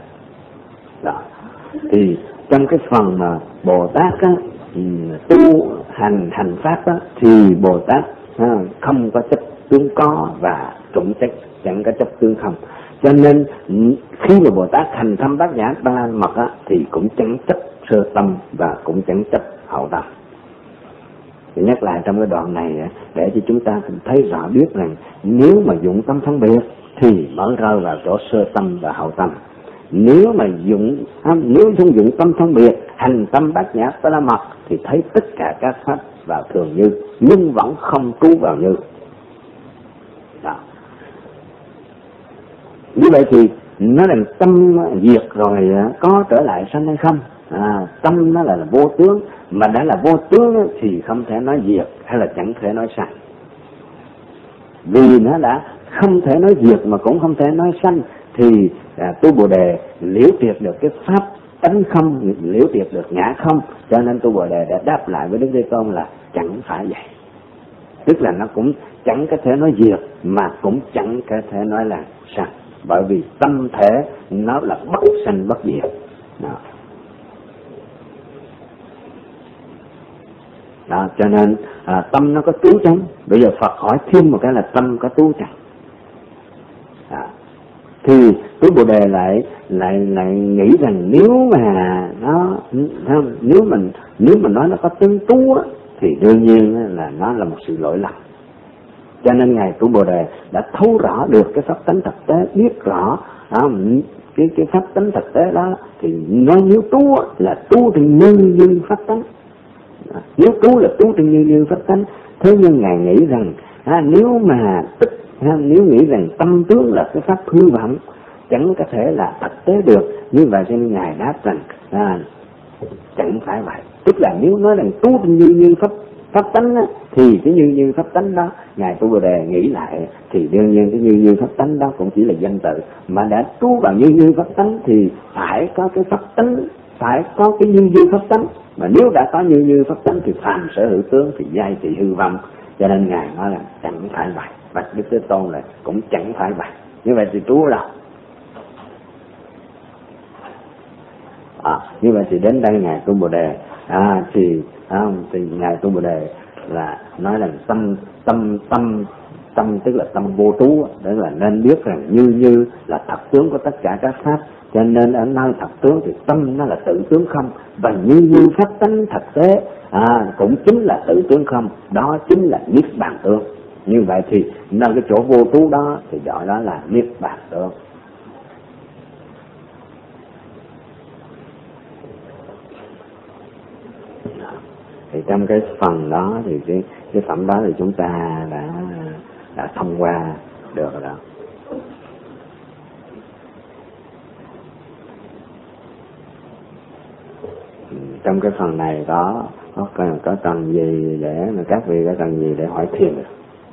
[SPEAKER 2] Đó. Thì trong cái phần mà Bồ Tát á, tu hành hành pháp á, thì Bồ Tát á, không có chấp tướng có và cũng chắc chẳng có chấp tướng không. Cho nên khi mà Bồ Tát hành thâm bát nhã ba la mật á, thì cũng chẳng chấp sơ tâm và cũng chẳng chấp hậu tâm. Thì nhắc lại trong cái đoạn này để cho chúng ta thấy rõ biết rằng nếu mà dụng tâm phân biệt thì mới rơi vào chỗ sơ tâm và hậu tâm. Nếu mà dụng nếu không dụng tâm phân biệt, hành tâm bát nhã ba la mật thì thấy tất cả các pháp vào thường như, nhưng vẫn không trú vào như. Đó. Như vậy thì nó là tâm diệt rồi có trở lại sanh hay không? À, tâm nó là, là vô tướng, mà đã là vô tướng thì không thể nói diệt hay là chẳng thể nói sanh. Vì nó đã không thể nói diệt mà cũng không thể nói sanh thì à, Tu Bồ Đề liễu triệt được cái pháp tánh không, liễu triệt được ngã không, cho nên Tu Bồ Đề đã đáp lại với Đức Thế Tôn là chẳng phải vậy. Tức là nó cũng chẳng có thể nói diệt mà cũng chẳng có thể nói là sanh, bởi vì tâm thể nó là bất sanh bất diệt. Đó. Đó, cho nên à, tâm nó có trú chăng? Bây giờ Phật hỏi thêm một cái là tâm có trú chăng? À, thì Tu Bồ Đề lại lại lại nghĩ rằng nếu mà nó nếu mình nếu mà nói nó có tướng trú á, thì đương nhiên là nó là một sự lỗi lầm. Cho nên ngài Tu Bồ Đề đã thấu rõ được cái pháp tánh thực tế, biết rõ à, cái cái pháp tánh thực tế đó thì nói nếu trú là trú thì như như pháp tánh. Nếu trú là trú trên như như pháp tánh. Thế nhưng ngài nghĩ rằng à, nếu mà tức à, nếu nghĩ rằng tâm tướng là cái pháp hư vọng chẳng có thể là thực tế được, như vậy cho nên ngài đáp rằng à, chẳng phải vậy. Tức là nếu nói rằng trú trên như như pháp pháp tánh á, thì cái như như pháp tánh đó ngài Tu Bồ Đề nghĩ lại thì đương nhiên cái như như pháp tánh đó cũng chỉ là danh tự, mà đã trú vào như như pháp tánh thì phải có cái pháp tánh, phải có cái như như pháp tánh. Mà nếu đã có như như pháp tánh thì phàm sở hữu tướng thì giai trị hư vong. Cho nên ngài nói là chẳng phải vậy, và Đức Thế Tôn là cũng chẳng phải vậy. Như vậy thì trú ở đâu? À, như vậy thì đến đây ngài Tu Bồ Đề à, thì à, thì ngài Tu Bồ Đề là nói là tâm tâm tâm tâm tức là tâm vô trú, đó là nên biết rằng như như là thật tướng của tất cả các pháp. Cho nên ở nơi thật tướng thì tâm nó là tự tướng không, và như như pháp tánh thực tế à, cũng chính là tự tướng không, đó chính là niết bàn tướng. Như vậy thì nơi cái chỗ vô trú đó thì gọi đó là niết bàn tướng. Thì trong cái phần đó thì cái cái phẩm đó thì chúng ta đã đã thông qua được rồi đó. Trong cái phần này có có cần có cần gì để mà các vị có cần gì để hỏi thêm được?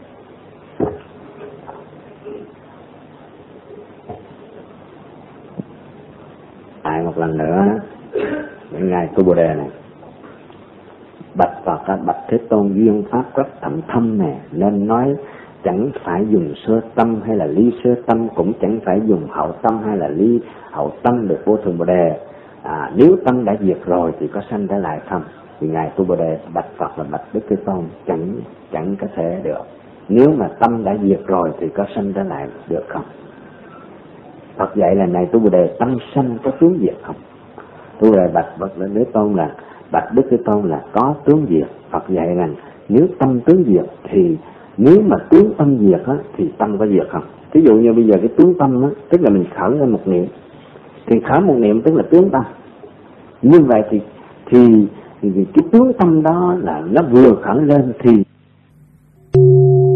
[SPEAKER 2] Lại một lần nữa, những ngài Tu Bồ Đề này, bạch Phật, bạch Thế Tôn, duyên pháp rất thậm thâm nè, nên nói chẳng phải dùng sơ tâm hay là ly sơ tâm, cũng chẳng phải dùng hậu tâm hay là ly hậu tâm được vô thường Bồ Đề. À, nếu tâm đã diệt rồi thì có sanh trở lại không? Thì ngài Tu Bồ Đề bạch Phật và bạch Đức Thế Tôn chẳng chẳng có thể được. Nếu mà tâm đã diệt rồi thì có sanh trở lại được không? Phật dạy là này Tu Bồ Đề, tâm sanh có tướng diệt không? Tu Bồ Đề bạch bạch Đức Thế Tôn là bạch Đức Thế Tôn là có tướng diệt. Phật dạy rằng nếu tâm tướng diệt thì nếu mà tướng tâm diệt á, thì tâm có diệt không? Ví dụ như bây giờ cái tướng tâm á, tức là mình khởi lên một niệm, thì khởi một niệm tức là tướng tâm. Như vậy thì thì, thì cái tướng tâm đó là nó vừa khởi lên thì